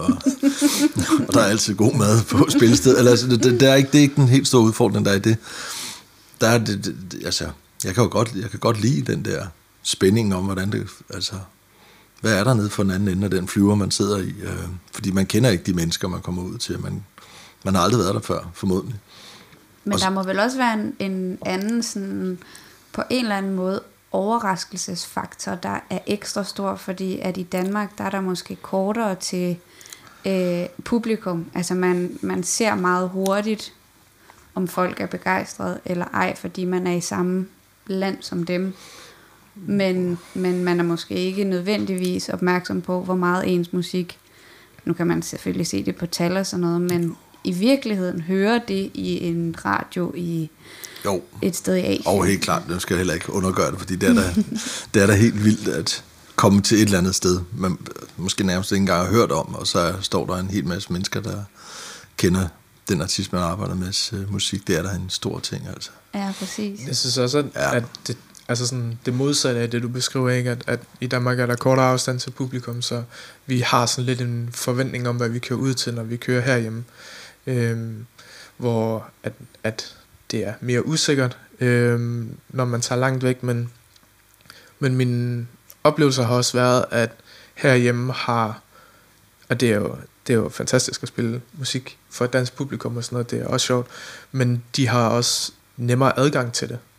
[SPEAKER 3] og der er altid god mad på spillestedet. Altså, det, det, er ikke, det er ikke den helt store udfordring, der er i det. Der er det, det altså, jeg kan jo godt, jeg kan godt lide den der spænding om, hvordan det, altså, hvad er der nede for den anden ende af den flyver, man sidder i? Øh, fordi man kender ikke de mennesker, man kommer ud til. Man, man har aldrig været der før, formodentlig.
[SPEAKER 1] Men
[SPEAKER 3] og,
[SPEAKER 1] der må vel også være en, en anden, sådan, på en eller anden måde, overraskelsesfaktor, der er ekstra stor, fordi at i Danmark, der er der måske kortere til øh, publikum. Altså man, man ser meget hurtigt, om folk er begejstrede eller ej, fordi man er i samme land som dem. Men, men man er måske ikke nødvendigvis opmærksom på, hvor meget ens musik, nu kan man selvfølgelig se det på tal og sådan noget, men i virkeligheden hører det i en radio i
[SPEAKER 3] Jo.
[SPEAKER 1] Et sted i Asien.
[SPEAKER 3] Og helt klart, det skal jeg heller ikke undergøre det, fordi det er da, det er da helt vildt at komme til et eller andet sted, man måske nærmest ikke engang har hørt om, og så står der en hel masse mennesker, der kender den artist, man arbejder med musik. Det er da en stor ting, altså.
[SPEAKER 1] Ja, præcis.
[SPEAKER 2] Jeg synes også, at, ja. at det, altså sådan, det modsatte af det, du beskriver, ikke? At, at i Danmark er der kortere afstand til publikum, så vi har sådan lidt en forventning om, hvad vi kører ud til, når vi kører herhjemme. Øhm, hvor at, at det er mere usikkert, øh, når man tager langt væk, men, men min oplevelse har også været, at herhjemme har, og det er jo, det er jo fantastisk at spille musik for et dansk publikum og sådan noget, det er også sjovt, men de har også nemmere adgang til det.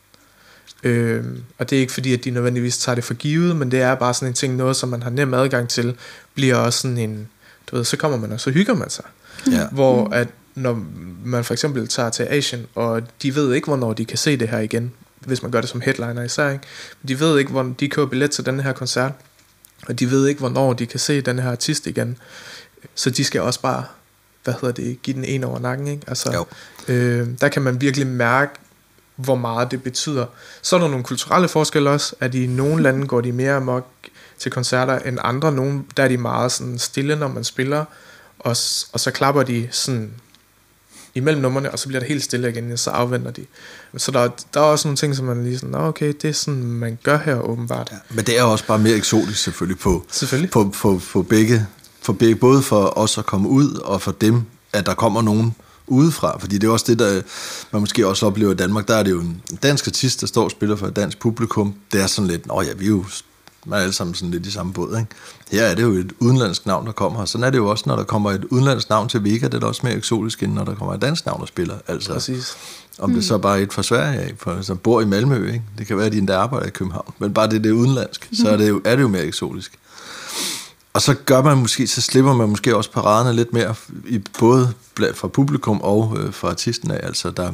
[SPEAKER 2] Øh, og det er ikke fordi, at de nødvendigvis tager det for givet, men det er bare sådan en ting, noget som man har nem adgang til, bliver også sådan en, du ved, så kommer man og så hygger man sig. Ja. Hvor at når man for eksempel tager til Asien, og de ved ikke, hvornår de kan se det her igen, hvis man gør det som headliner især, ikke? De ved ikke, hvornår de køber billet til den her koncert, og de ved ikke, hvornår de kan se den her artist igen. Så de skal også bare, hvad hedder det, give den en over nakken, ikke? Altså, øh, der kan man virkelig mærke, hvor meget det betyder. Så er der nogle kulturelle forskelle også, at i nogle lande går de mere amok til koncerter end andre. Nogle, der er de meget sådan stille, når man spiller, og, og så klapper de sådan imellem numrene, og så bliver det helt stille igen, og så afventer de. Så der, der er også nogle ting, som man lige sådan, okay, det er sådan, man gør her åbenbart. Ja,
[SPEAKER 3] men det er også bare mere eksotisk selvfølgelig på,
[SPEAKER 2] selvfølgelig.
[SPEAKER 3] på, på, på begge, for begge, både for os at komme ud, og for dem, at der kommer nogen udefra, fordi det er også det, der man måske også oplever i Danmark. Der er det jo en dansk artist, der står og spiller for et dansk publikum. Det er sådan lidt, åh ja, vi er jo man er alle sammen sådan lidt i samme båd, ikke? Her er det jo et udenlandsk navn, der kommer her. Sådan er det jo også, når der kommer et udenlandsk navn til Vega, det er da også mere eksotisk, end når der kommer et dansk navn, der spiller. Altså, præcis. Om det så bare er et fra Sverige af, for, som bor i Malmø, ikke? Det kan være, at de endda arbejder i København, men bare det, det er udenlandsk, så er det, jo, er det jo mere eksotisk. Og så gør man måske, så slipper man måske også paraderne lidt mere, i både fra publikum og øh, fra artisten af, altså der...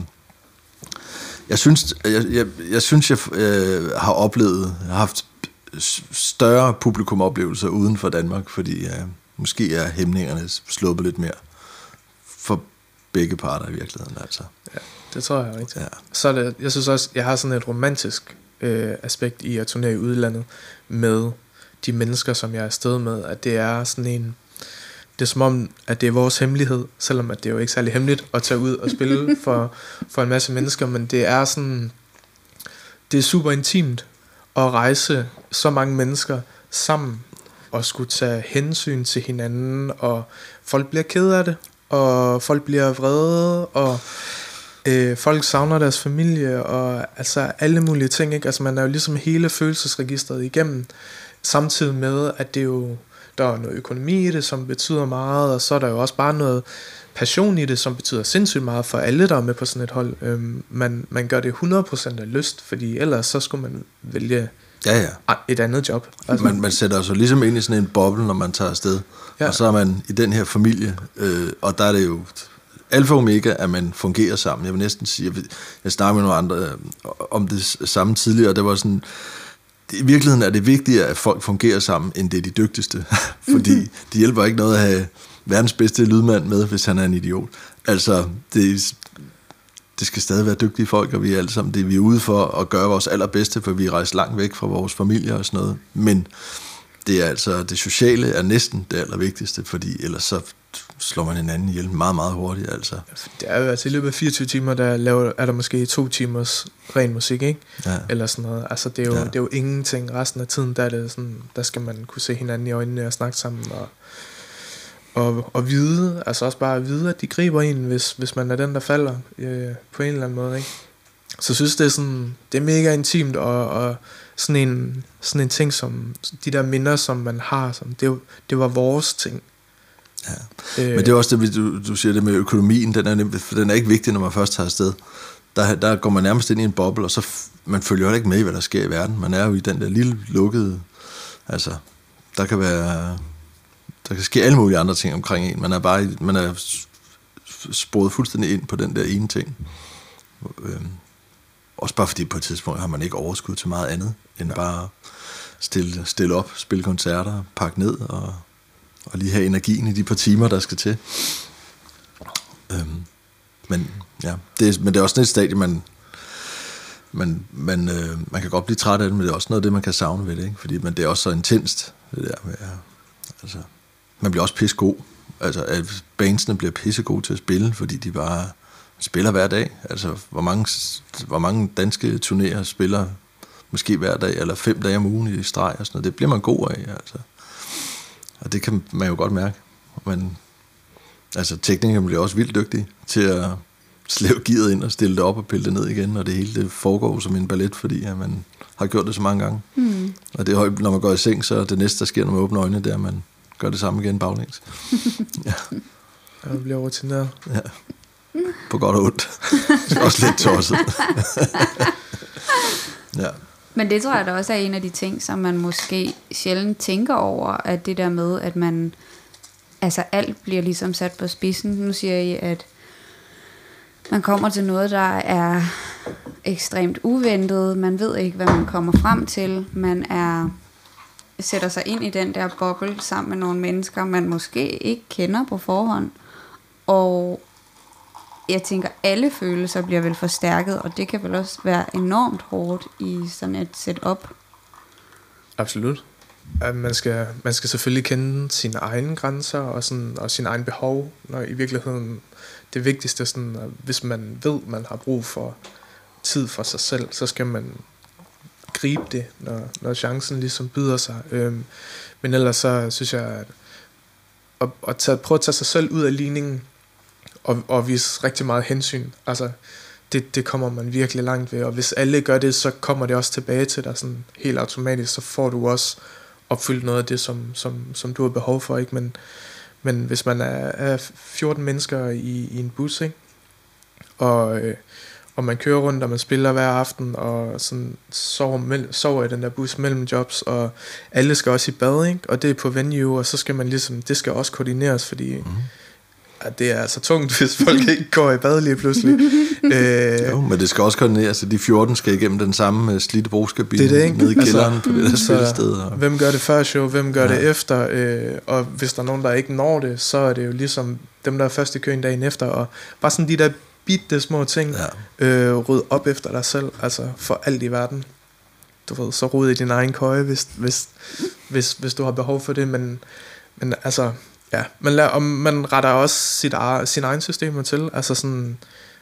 [SPEAKER 3] Jeg synes, jeg, jeg, jeg, synes, jeg øh, har oplevet, har haft større publikumoplevelser uden for Danmark, fordi øh, måske er hæmningerne sluppet lidt mere for begge parter i virkeligheden. Altså.
[SPEAKER 2] Ja, det tror jeg rigtigt. Ja. Så er det, jeg synes også, jeg har sådan et romantisk øh, aspekt i at turnere i udlandet med de mennesker, som jeg er afsted med, at det er sådan en, det er som om, at det er vores hemmelighed, selvom at det er jo ikke særlig hemmeligt at tage ud og spille for, for en masse mennesker, men det er sådan, det er super intimt at rejse så mange mennesker sammen og skulle tage hensyn til hinanden, og folk bliver ked af det, og folk bliver vrede, og øh, folk savner deres familie, og altså alle mulige ting, ikke? Altså man er jo ligesom hele følelsesregistret igennem, samtidig med, at det jo, der er noget økonomi i det, som betyder meget, og så er der jo også bare noget passion i det, som betyder sindssygt meget for alle, der er med på sådan et hold. Øhm, man, man gør det hundrede procent af lyst, fordi ellers så skulle man vælge
[SPEAKER 3] ja, ja.
[SPEAKER 2] et andet job. Altså.
[SPEAKER 3] Man, man sætter sig ligesom ind i sådan en boble, når man tager afsted, ja. Og så er man i den her familie, øh, og der er det jo alfa og omega, at man fungerer sammen. Jeg vil næsten sige, jeg, jeg snakkede med nogle andre øh, om det samme tidligere, og det var sådan, det, i virkeligheden er det vigtigere, at folk fungerer sammen, end det er de dygtigste, fordi det hjælper ikke noget at have verdens bedste lydmand med, hvis han er en idiot. Altså, det, det skal stadig være dygtige folk, og vi er alle sammen det, vi er ude for at gøre vores allerbedste, for vi er rejst langt væk fra vores familier og sådan noget. Men det er altså, det sociale er næsten det allervigtigste, fordi ellers så slår man hinanden ihjel meget, meget hurtigt. Altså.
[SPEAKER 2] Det er jo altså i løbet af fireogtyve timer, der laver, er der måske to timers ren musik, ikke? Ja. Eller sådan noget. Altså, det er, jo, ja. det er jo ingenting. Resten af tiden, der, er det sådan, der skal man kunne se hinanden i øjnene og snakke sammen, og Og, og vide, altså også bare at vide, at de griber en, hvis, hvis man er den, der falder øh, på en eller anden måde, ikke? Så jeg synes, det er sådan, det er mega intimt, og, og sådan, en, sådan en ting, som de der minder, som man har, som, det, det var vores ting.
[SPEAKER 3] Ja. Øh, Men det er også det, du, du siger det med økonomien, den er, den er ikke vigtig, når man først tager afsted. Der, der går man nærmest ind i en boble, og så man følger jo ikke med i, hvad der sker i verden. Man er jo i den der lille lukkede, altså, der kan være... Der kan ske alle mulige andre ting omkring en. Man er bare man er sporet fuldstændig ind på den der ene ting. Øhm, også bare fordi på et tidspunkt har man ikke overskud til meget andet, end ja. bare stille, stille op, spille koncerter, pakke ned og, og lige have energien i de par timer, der skal til. Øhm, men ja, det er, men det er også sådan et stadie, man, man, man, øh, man kan godt blive træt af det, men det er også noget af det, man kan savne ved det, ikke? Fordi men det er også så intenst, det der med, altså, man bliver også pissegod. Altså, at bandsene bliver pissegode til at spille, fordi de bare spiller hver dag. Altså, hvor mange, hvor mange danske turnéer spiller måske hver dag, eller fem dage om ugen i streg og sådan noget. Det bliver man god af, altså. Og det kan man jo godt mærke. Men, altså, teknikerne bliver også vildt dygtige til at slæve gearet ind og stille det op og pille det ned igen, og det hele det foregår som en ballet, fordi at man har gjort det så mange gange. Mm. Og det er, når man går i seng, så er det næste, der sker, når man åbner øjnene, det er, at man gør det samme igen baglæns. Ja.
[SPEAKER 2] Jeg bliver rutineret.
[SPEAKER 3] Ja. På godt og ondt. Det er også lidt tosset. Ja.
[SPEAKER 1] Men det tror jeg da også er en af de ting, som man måske sjældent tænker over, at det der med, at man, altså alt bliver ligesom sat på spidsen. Nu siger I, at man kommer til noget, der er ekstremt uventet. Man ved ikke, hvad man kommer frem til. Man er sætter sig ind i den der boble sammen med nogle mennesker, man måske ikke kender på forhånd. Og jeg tænker, alle følelser bliver vel forstærket, og det kan vel også være enormt hårdt i sådan et setup.
[SPEAKER 2] Absolut. Man skal, man skal selvfølgelig kende sine egne grænser og, sådan, og sine egne behov, når i virkeligheden det vigtigste, sådan, hvis man ved, man har brug for tid for sig selv, så skal man gribe det, når, når chancen ligesom byder sig. Øhm, men ellers så synes jeg, at, at, at tage, prøve at tage sig selv ud af ligningen, og, og vise rigtig meget hensyn. Altså, det, det kommer man virkelig langt ved, og hvis alle gør det, så kommer det også tilbage til dig sådan helt automatisk, så får du også opfyldt noget af det, som, som, som du har behov for, ikke? Men, men hvis man er, er fjorten mennesker i, i en bus, ikke? Og, øh, og man kører rundt, og man spiller hver aften, og sådan sover, mell- sover i den der bus mellem jobs, og alle skal også i bad, ikke? Og det er på venue, og så skal man ligesom, det skal også koordineres, fordi mm. at det er altså tungt, hvis folk ikke går i bad lige pludselig. øh,
[SPEAKER 3] jo, men det skal også koordineres, så de fjorten skal igennem den samme slidte brugskabine nede i kælderen altså, på det der spillested. Og
[SPEAKER 2] hvem gør det før show, hvem gør ja. det efter, øh, og hvis der er nogen, der ikke når det, så er det jo ligesom dem, der er først i køen dagen efter, og bare sådan de der bitte små ting, ja. øh, ryd op efter dig selv, altså for alt i verden. Du ved, så rod i din egen køje, hvis, hvis, hvis, hvis du har behov for det, men, men altså, ja, man, lader, og man retter også sit, sin egen systemer til, altså sådan,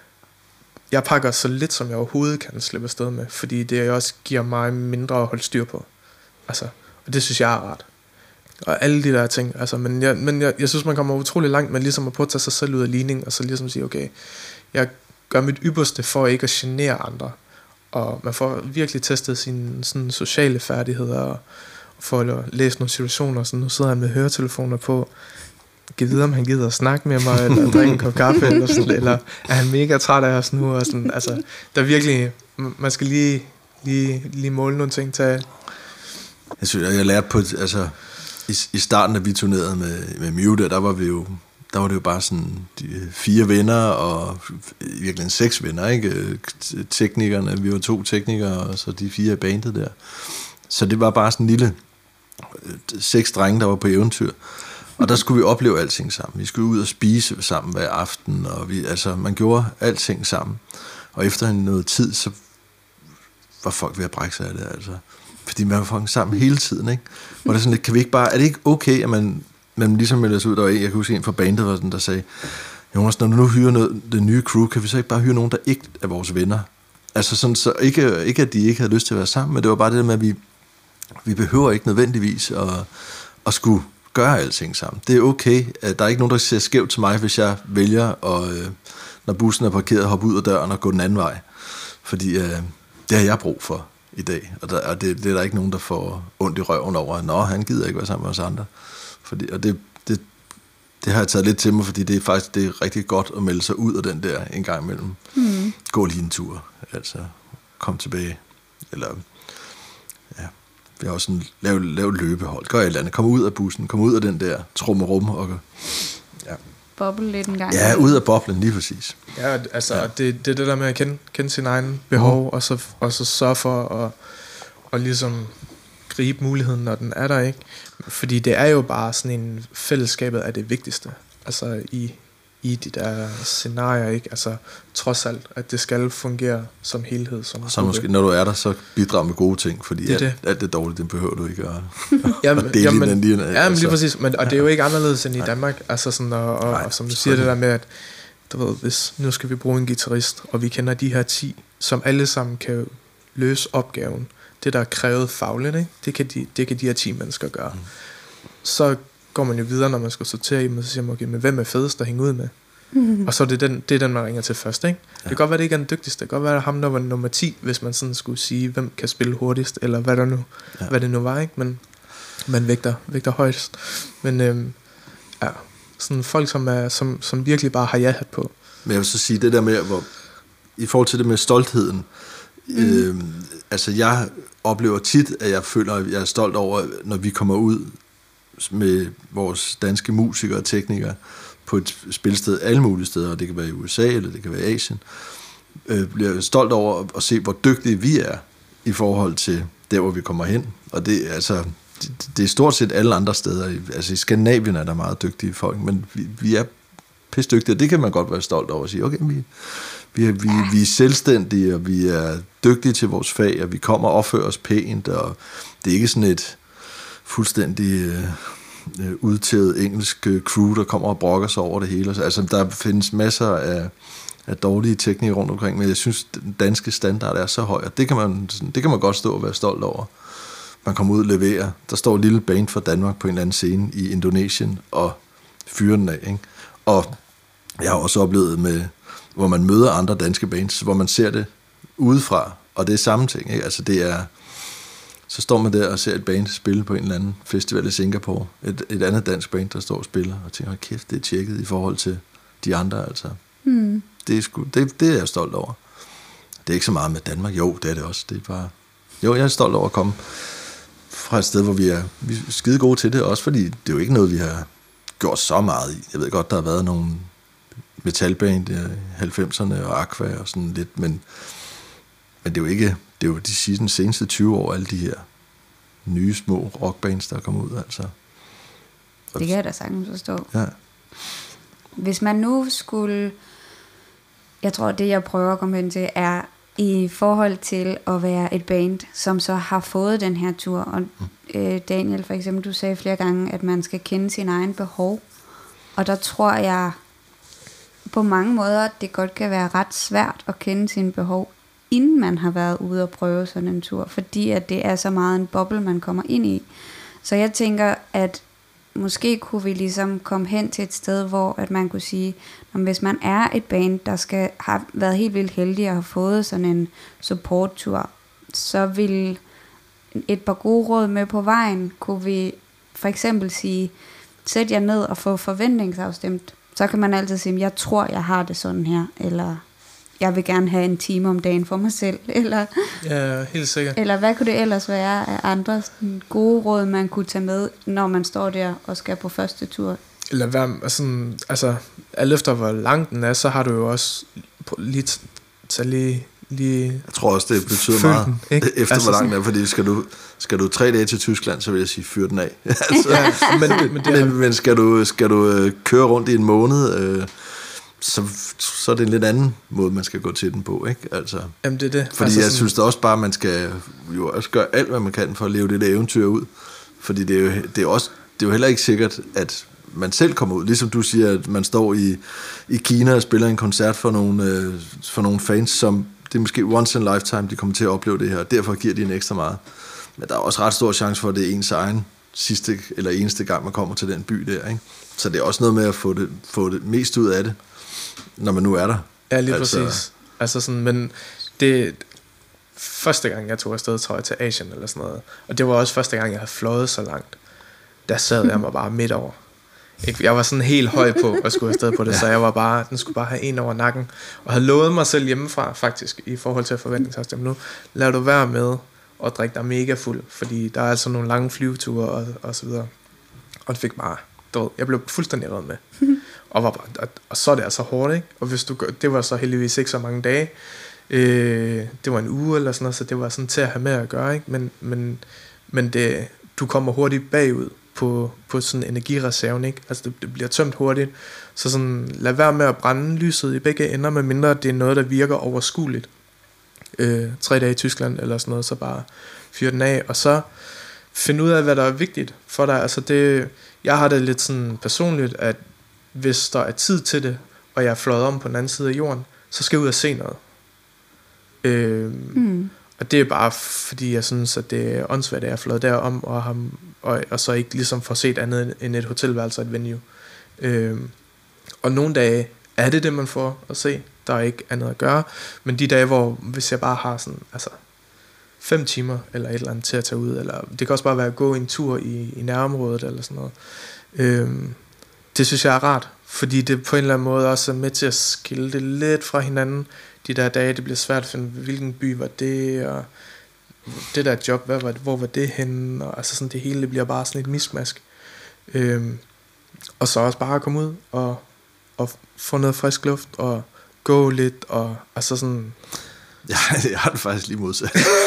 [SPEAKER 2] jeg pakker så lidt, som jeg overhovedet kan slippe afsted med, fordi det også giver mig mindre at holde styr på, altså, og det synes jeg er rart. Og alle de der ting, altså, men, jeg, men jeg, jeg synes, man kommer utrolig langt med ligesom at prøve at tage sig selv ud af ligning, og så ligesom sige, okay, jeg gør mit ypperste for ikke at genere andre. Og man får virkelig testet sine sådan, sociale færdigheder, og, og får at læse nogle situationer. Så nu sidder han med høretelefoner på, giv videre, om han gider at snakke med mig, eller drikke en kop kaffe, eller, sådan, eller er han mega træt af os nu, og sådan, altså, der er virkelig, man skal lige, lige, lige måle nogle ting til.
[SPEAKER 3] Jeg synes, jeg lærte på, altså, i, i starten, da vi turnerede med, med Mute, der var vi jo, der var det jo bare sådan, de fire venner, og virkelig en seks venner, ikke? Teknikerne, vi var to teknikere, og så de fire bandet der. Så det var bare sådan en lille, seks drenge, der var på eventyr. Og der skulle vi opleve alting sammen. Vi skulle ud og spise sammen hver aften, og vi, altså, man gjorde alting sammen. Og efter noget tid, så var folk ved at brække sig af det, altså. Fordi man var fucking sammen hele tiden, ikke? Hvor det sådan lidt, kan vi ikke bare, er det ikke okay, at man, man ligesom melder sig ud, der var en, jeg kan huske en fra bandet, var sådan, der sagde, Jonas, når du nu hyrer noget, det nye crew, kan vi så ikke bare hyre nogen, der ikke er vores venner? Altså sådan, så ikke, ikke at de ikke havde lyst til at være sammen, men det var bare det der med, at vi, vi behøver ikke nødvendigvis at, at skulle gøre alting sammen. Det er okay. Der er ikke nogen, der ser skævt til mig, hvis jeg vælger, og, øh, når bussen er parkeret, hoppe ud af døren og gå den anden vej. Fordi øh, det har jeg brug for i dag. Og, der, og det, det er der ikke nogen, der får ondt i røven over. Nå, han gider ikke være sammen med os andre. Fordi, og det, det, det har jeg taget lidt til mig, fordi det er faktisk det er rigtig godt at melde sig ud af den der en gang imellem. Mm. Gå lige en tur. Altså, kom tilbage. Eller, ja. Vi har også sådan lavet, lavet løbehold. Gør et eller andet. Kom ud af bussen. Kom ud af den der trummerum. Og, ja.
[SPEAKER 1] Boble lidt en gang.
[SPEAKER 3] Ja, ud af boblen, lige præcis.
[SPEAKER 2] Ja, altså, ja. Det, det er det der med at kende, kende sin egen behov, mm. og, så, og så sørge for at og ligesom gribe muligheden, når den er der, ikke? Fordi det er jo bare sådan en, fællesskabet er det vigtigste. Altså i, i de der scenarier, ikke? Altså trods alt, at det skal fungere som helhed. Som
[SPEAKER 3] så måske, når du er der, så bidrag med gode ting, fordi det alt, det. alt det dårlige, det behøver du ikke at,
[SPEAKER 2] jamen,
[SPEAKER 3] at dele jamen, den lige.
[SPEAKER 2] Ja, men lige præcis, men, og det er jo ikke anderledes end i Danmark, altså sådan, og, og, Nej, og som du siger det der med, at du ved, hvis nu skal vi bruge en guitarist, og vi kender de her ti, som alle sammen kan løse opgaven, det der er krævet fagligt, ikke? Det, kan de, det kan de her ti mennesker gøre. Mm. Så går man jo videre, når man skal sortere i dem, og så siger man, okay, men hvem er fedest at hænge ud med? Mm. Og så er det den, det er den, man ringer til først, ikke? Ja. Det kan godt være, det ikke er den dygtigste. Det kan godt være, at ham, der var nummer ti, hvis man sådan skulle sige, hvem kan spille hurtigst, eller hvad, der nu, ja. hvad det nu var, ikke? Men man vægter, vægter højst. Men øhm, ja, sådan folk, som, er, som, som virkelig bare har ja-hat på.
[SPEAKER 3] Men jeg vil så sige, det der med, hvor, i forhold til det med stoltheden, mm. øh, altså jeg oplever tit, at jeg føler, at jeg er stolt over, når vi kommer ud med vores danske musikere og teknikere på et spilsted alle mulige steder, og det kan være i U S A, eller det kan være i Asien, øh, bliver jeg stolt over at se, hvor dygtige vi er i forhold til der, hvor vi kommer hen. Og det, altså, det, det er stort set alle andre steder. Altså i Skandinavien er der meget dygtige folk, men vi, vi er pisse dygtige, og det kan man godt være stolt over at sige, okay, vi, vi, er, vi, vi er selvstændige, og vi er dygtige til vores fag, og vi kommer og opfører os pænt, og det er ikke sådan et fuldstændig øh, udtaget engelsk crew, der kommer og brokker sig over det hele. Altså, der findes masser af, af dårlige teknikere rundt omkring, men jeg synes, den danske standard er så høj, og det kan man, det kan man godt stå og være stolt over. Man kommer ud og leverer. Der står et lille band fra Danmark på en eller anden scene i Indonesien, og fyrer den af, ikke? Og jeg har også oplevet med, hvor man møder andre danske bands, hvor man ser det udefra, og det er samme ting, ikke? Altså det er, så står man der og ser et band spille på en eller anden festival i Singapore, et, et andet dansk band, der står og spiller, og tænker, kæft, det er tjekket i forhold til de andre, altså. Mm. Det, er sgu, det, det er jeg stolt over. Det er ikke så meget med Danmark, jo, det er det også, det er bare, jo, jeg er stolt over at komme fra et sted, hvor vi er, vi er skide gode til det, også fordi det er jo ikke noget, vi har gjort så meget i. Jeg ved godt, der har været nogle metalband i halvfemserne og Aqua og sådan lidt, men, men det er jo ikke, det er jo de sidste, seneste tyve år, alle de her nye små rockbands, der er kommet ud, altså.
[SPEAKER 1] Det kan jeg da sagtens forstå.
[SPEAKER 3] Ja.
[SPEAKER 1] Hvis man nu skulle, jeg tror, det jeg prøver at komme hen til, er i forhold til at være et band, som så har fået den her tur, og øh, Daniel for eksempel, du sagde flere gange, at man skal kende sin egen behov, og der tror jeg på mange måder, at det godt kan være ret svært at kende sine behov, inden man har været ude og prøve sådan en tur, fordi at det er så meget en boble, man kommer ind i. Så jeg tænker, at måske kunne vi ligesom komme hen til et sted, hvor at man kunne sige, at hvis man er et band, der skal have været helt vildt heldig og have fået sådan en support-tur, så vil et par gode råd med på vejen, kunne vi for eksempel sige, sæt jer ned og få forventningsafstemt. Så kan man altid sige, jeg tror, jeg har det sådan her, eller jeg vil gerne have en time om dagen for mig selv, eller,
[SPEAKER 2] ja, helt sikkert.
[SPEAKER 1] Eller hvad kunne det ellers være af andre gode råd, man kunne tage med, når man står der og skal på første tur?
[SPEAKER 2] Eller hvad, sådan, altså, alt efter hvor lang den er, så har du jo også lige, så lige, lige
[SPEAKER 3] jeg tror også, det betyder meget, den, ikke? Efter altså, hvor lang den er, fordi skal du, skal du tre dage til Tyskland, så vil jeg sige, fyr den af. altså, ja, men, men, det men, men skal du, skal du køre rundt i en måned, øh, så, så er det en lidt anden måde, man skal gå til den på, ikke? Altså,
[SPEAKER 2] jamen det er det.
[SPEAKER 3] Fordi
[SPEAKER 2] altså,
[SPEAKER 3] jeg
[SPEAKER 2] sådan,
[SPEAKER 3] synes da også bare, man skal jo også gøre alt, hvad man kan for at leve det der eventyr ud. Fordi det er jo, det er også, det er jo heller ikke sikkert, at man selv kommer ud. Ligesom du siger, at man står i, i Kina og spiller en koncert for nogle, øh, for nogle fans, som det er måske once in a lifetime, de kommer til at opleve det her, og derfor giver de en ekstra meget. Men der er også ret stor chance for, at det er ens egen sidste eller eneste gang, man kommer til den by der, ikke? Så det er også noget med at få det, få det mest ud af det, når man nu er der.
[SPEAKER 2] Ja, lige altså, præcis. Altså sådan, men det første gang, jeg tog afsted, tror jeg, til Asien eller sådan noget, og det var også første gang, jeg havde fløjet så langt, der sad jeg mig bare midt over. Jeg var sådan helt høj på at skulle afsted på det, ja. Så jeg var bare, den skulle bare have en over nakken, og havde lovet mig selv hjemmefra, faktisk, i forhold til forventningsafstemning. Nu lad du være med at drikke dig mega fuld, fordi der er altså nogle lange flyveture og, og så videre. Og det fik bare, du, jeg blev fuldstændig reddet med. Og, var bare, og, og så er det altså hårdt, ikke? Og hvis du, det var så heldigvis ikke så mange dage. Øh, det var en uge eller sådan noget, så det var sådan til at have med at gøre, ikke? Men, men, men det, du kommer hurtigt bagud på, på sådan energireserven, ikke? Altså det, det bliver tømt hurtigt. Så sådan, lad være med at brænde lyset i begge ender, med mindre det er noget, der virker overskueligt. Øh, tre dage i Tyskland eller sådan noget, så bare fyr den af, og så finde ud af, hvad der er vigtigt for dig. Altså det, jeg har det lidt sådan personligt, at hvis der er tid til det, og jeg er fløjet om på den anden side af jorden, så skal jeg ud og se noget. Øh, mm. Og det er bare fordi jeg synes, at det er åndssvagt, at jeg er fløjet derom, og, har, og, og så ikke ligesom får set andet end et hotelværelse og et venue. Øh, og nogle dage er det det, man får at se. Der er ikke andet at gøre. Men de dage, hvor hvis jeg bare har sådan, altså fem timer eller et eller andet til at tage ud, eller det kan også bare være at gå en tur i, i nærområdet eller sådan noget. Øhm, det synes jeg er rart, fordi det på en eller anden måde også er med til at skille det lidt fra hinanden. De der dage, det bliver svært at finde, hvilken by var det, og det der job, hvad var det, hvor var det henne, og altså sådan det hele, det bliver bare sådan et mismask. Øhm, og så også bare at komme ud og, og få noget frisk luft, og gå lidt, og altså sådan.
[SPEAKER 3] Ja, jeg har det faktisk lige modsat.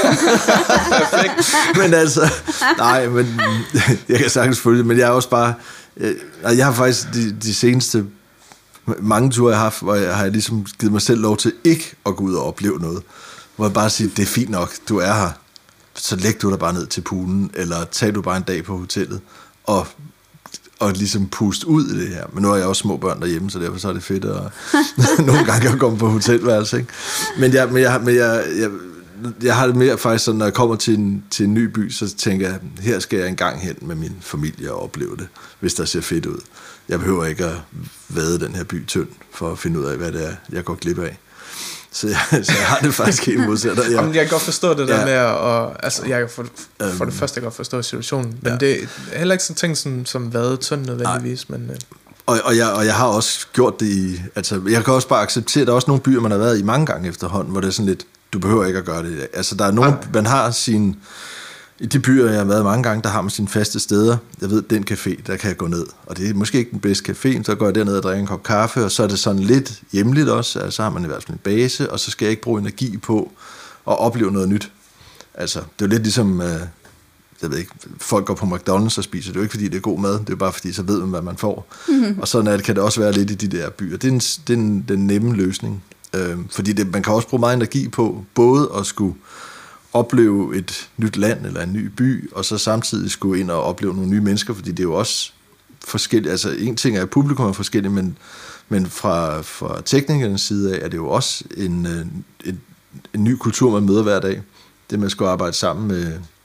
[SPEAKER 3] Perfekt. Men altså, nej, men jeg kan sagtens følge det, men jeg er også bare, jeg, jeg har faktisk de, de seneste mange ture, jeg har haft, hvor jeg har ligesom givet mig selv lov til ikke at gå ud og opleve noget. Hvor jeg bare siger, det er fint nok, du er her, så læg du dig bare ned til poolen, eller tag du bare en dag på hotellet, og og ligesom puste ud i det her. Men nu har jeg også små børn derhjemme, så derfor så er det fedt at nogle gange at komme på hotelværelse, ikke? Men jeg, men jeg, men jeg, jeg, jeg har det mere faktisk sådan, når jeg kommer til en, til en ny by, så tænker jeg, her skal jeg engang hen med min familie og opleve det, hvis der ser fedt ud. Jeg behøver ikke at vade den her by tynd, for at finde ud af, hvad det er, jeg går glip af. Så jeg, så jeg har det faktisk helt modsat. Jeg,
[SPEAKER 2] jeg kan godt forstå det der ja. med at, og, altså jeg kan for, for det første godt forstå situationen, men ja. det er heller ikke sådan ting som, som vade tynd nødvendigvis. Men, øh.
[SPEAKER 3] og, og, jeg, og jeg har også gjort det i, altså jeg kan også bare acceptere, at der er også nogle byer, man har været i mange gange efterhånden, hvor det er sådan lidt, du behøver ikke at gøre det. Altså der er nogle, ja. man har sin, i de byer, jeg har været mange gange, der har man sine faste steder. Jeg ved, den café, der kan jeg gå ned. Og det er måske ikke den bedste café, så går jeg derned og drikker en kop kaffe, og så er det sådan lidt hjemligt også. Altså, så har man i hvert fald en base, og så skal jeg ikke bruge energi på at opleve noget nyt. Altså, det er jo lidt ligesom, øh, jeg ved ikke, folk går på McDonald's og spiser. Det er jo ikke, fordi det er god mad, det er bare fordi, så ved man, hvad man får. Mm-hmm. Og sådan kan det også være lidt i de der byer. Det er, en, det er en, den nemme løsning. Øh, fordi det, man kan også bruge meget energi på, både at skulle opleve et nyt land eller en ny by, og så samtidig skulle ind og opleve nogle nye mennesker, fordi det er jo også forskelligt. Altså en ting er, at publikum er forskelligt, men, men fra, fra teknikernes side af, er det jo også en, en, en ny kultur, man møder hver dag. Det man skal arbejde sammen med,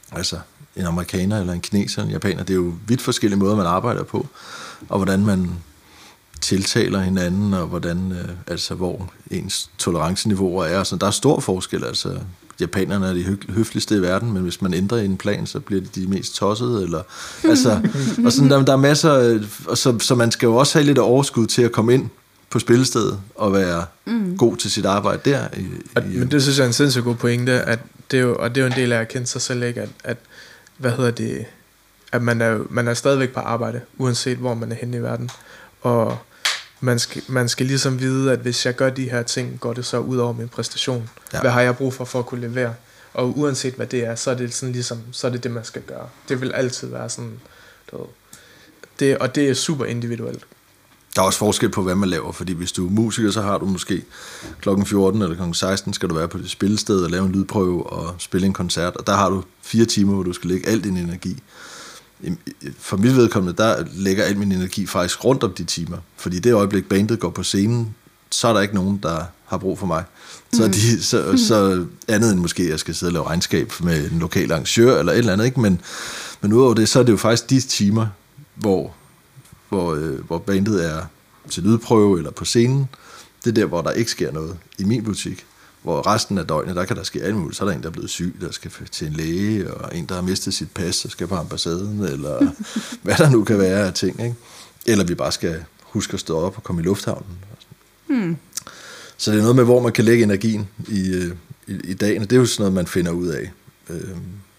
[SPEAKER 3] altså en amerikaner eller en kineser eller en japaner. Det er jo vidt forskellige måder, man arbejder på, og hvordan man tiltaler hinanden, og hvordan, øh, altså hvor ens toleranceniveauer er. Altså, der er stor forskel, altså japanerne er de hø- høfligste i verden, men hvis man ændrer en plan, så bliver de de mest tossede, eller, altså, og sådan, der, der er masser, og så, så man skal jo også have lidt overskud til at komme ind på spillestedet, og være mm. god til sit arbejde der. I,
[SPEAKER 2] og,
[SPEAKER 3] i,
[SPEAKER 2] men det synes jeg er en sindssygt god pointe, at det er jo, og det er jo en del af at kende sig selv, ikke? At, at hvad hedder det, at man er, man er stadigvæk på arbejde, uanset hvor man er henne i verden, og man skal, man skal ligesom vide, at hvis jeg gør de her ting, går det så ud over min præstation. Ja. Hvad har jeg brug for for at kunne levere? Og uanset hvad det er, så er det sådan ligesom, så er det det, man skal gøre. Det vil altid være sådan, du ved, det, og det er super individuelt.
[SPEAKER 3] Der er også forskel på, hvad man laver, fordi hvis du er musiker, så har du måske klokken fjorten eller klokken seksten, skal du være på det spillested og lave en lydprøve og spille en koncert, og der har du fire timer, hvor du skal lægge al din energi. For mit vedkommende, der lægger al min energi faktisk rundt om de timer, fordi det øjeblik, bandet går på scenen, så er der ikke nogen, der har brug for mig. Så, mm. de, så, så andet end måske, at jeg skal sidde og lave regnskab med en lokal arrangør eller et eller andet, ikke? Men, men udover det, så er det jo faktisk de timer, hvor, hvor, øh, hvor bandet er til lydprøve eller på scenen. Det er der, hvor der ikke sker noget i min butik. Hvor resten af døgnet, der kan der ske alt muligt. Så er der en, der er blevet syg, der skal til en læge, og en, der har mistet sit pas og skal på ambassaden, eller hvad der nu kan være af ting, ikke? Eller vi bare skal huske at stå op og komme i lufthavnen. Hmm. Så det er noget med, hvor man kan lægge energien i, i, i dagen. Det er jo sådan noget, man finder ud af øh,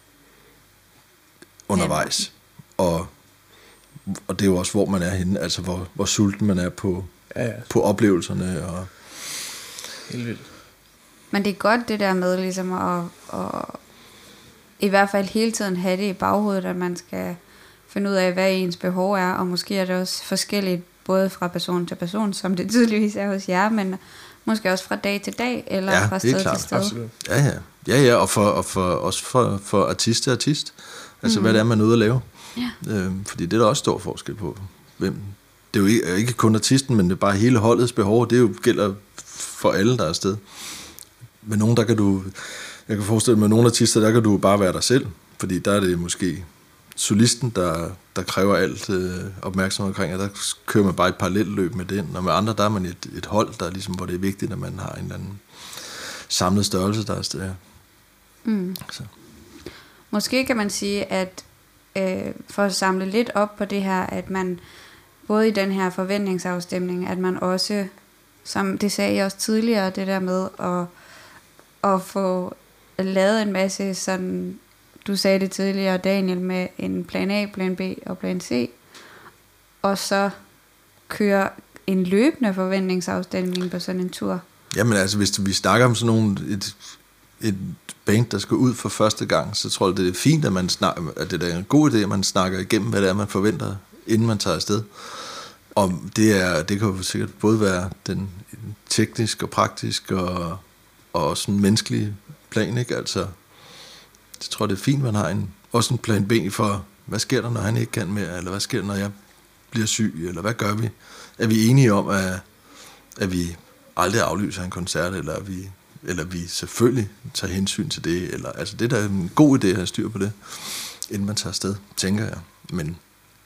[SPEAKER 3] undervejs. Og, og det er jo også, hvor man er henne, altså hvor, hvor sulten man er på, ja, ja. på oplevelserne. Og
[SPEAKER 2] helt vildt.
[SPEAKER 1] Men det er godt det der med ligesom at, at i hvert fald hele tiden have det i baghovedet, at man skal finde ud af, hvad ens behov er, og måske er det også forskelligt, både fra person til person, som det tydeligvis er hos jer, men måske også fra dag til dag, eller
[SPEAKER 3] ja,
[SPEAKER 1] fra sted
[SPEAKER 3] klart.
[SPEAKER 1] til sted.
[SPEAKER 2] Absolut.
[SPEAKER 3] Ja, ja. Ja, ja, og, for, og for, også for, for artist til artist. Altså, mm. hvad det er, man er ude at lave.
[SPEAKER 1] Ja.
[SPEAKER 3] Øhm, fordi det er der også stor forskel på. Hvem. Det er jo ikke, ikke kun artisten, men det er bare hele holdets behov. Det jo gælder for alle, der er afsted. Med nogen, der kan du... Jeg kan forestille mig, med nogle artister, der kan du bare være dig selv. Fordi der er det måske solisten, der, der kræver alt øh, opmærksomhed omkring, og der kører man bare et parallelløb med den. Og med andre, der er man et, et hold, der er ligesom, hvor det er vigtigt, at man har en eller anden samlet størrelse, der er sted.
[SPEAKER 1] Mm. Så. Måske kan man sige, at øh, for at samle lidt op på det her, at man både i den her forventningsafstemning, at man også, som det sagde jeg også tidligere, det der med at, at få lavet en masse sådan, du sagde det tidligere, Daniel, med en plan A, plan B og plan C, og så køre en løbende forventningsafstemning på sådan en tur.
[SPEAKER 3] Jamen altså, hvis vi snakker om sådan nogle, et, et band, der skal ud for første gang, så tror jeg, det er fint, at, man snakker, at det er en god idé, at man snakker igennem, hvad det er, man forventer, inden man tager afsted. Og det, er, det kan jo sikkert både være den teknisk og praktisk og, og også en menneskelig plan, ikke? Altså, jeg tror, det er fint, man har en, også en plan B for, hvad sker der, når han ikke kan mere, eller hvad sker der, når jeg bliver syg, eller hvad gør vi? Er vi enige om, at, at vi aldrig aflyser en koncert, eller vi, eller vi selvfølgelig tager hensyn til det, eller, altså det er da en god idé at have styr på det, inden man tager afsted, tænker jeg. Men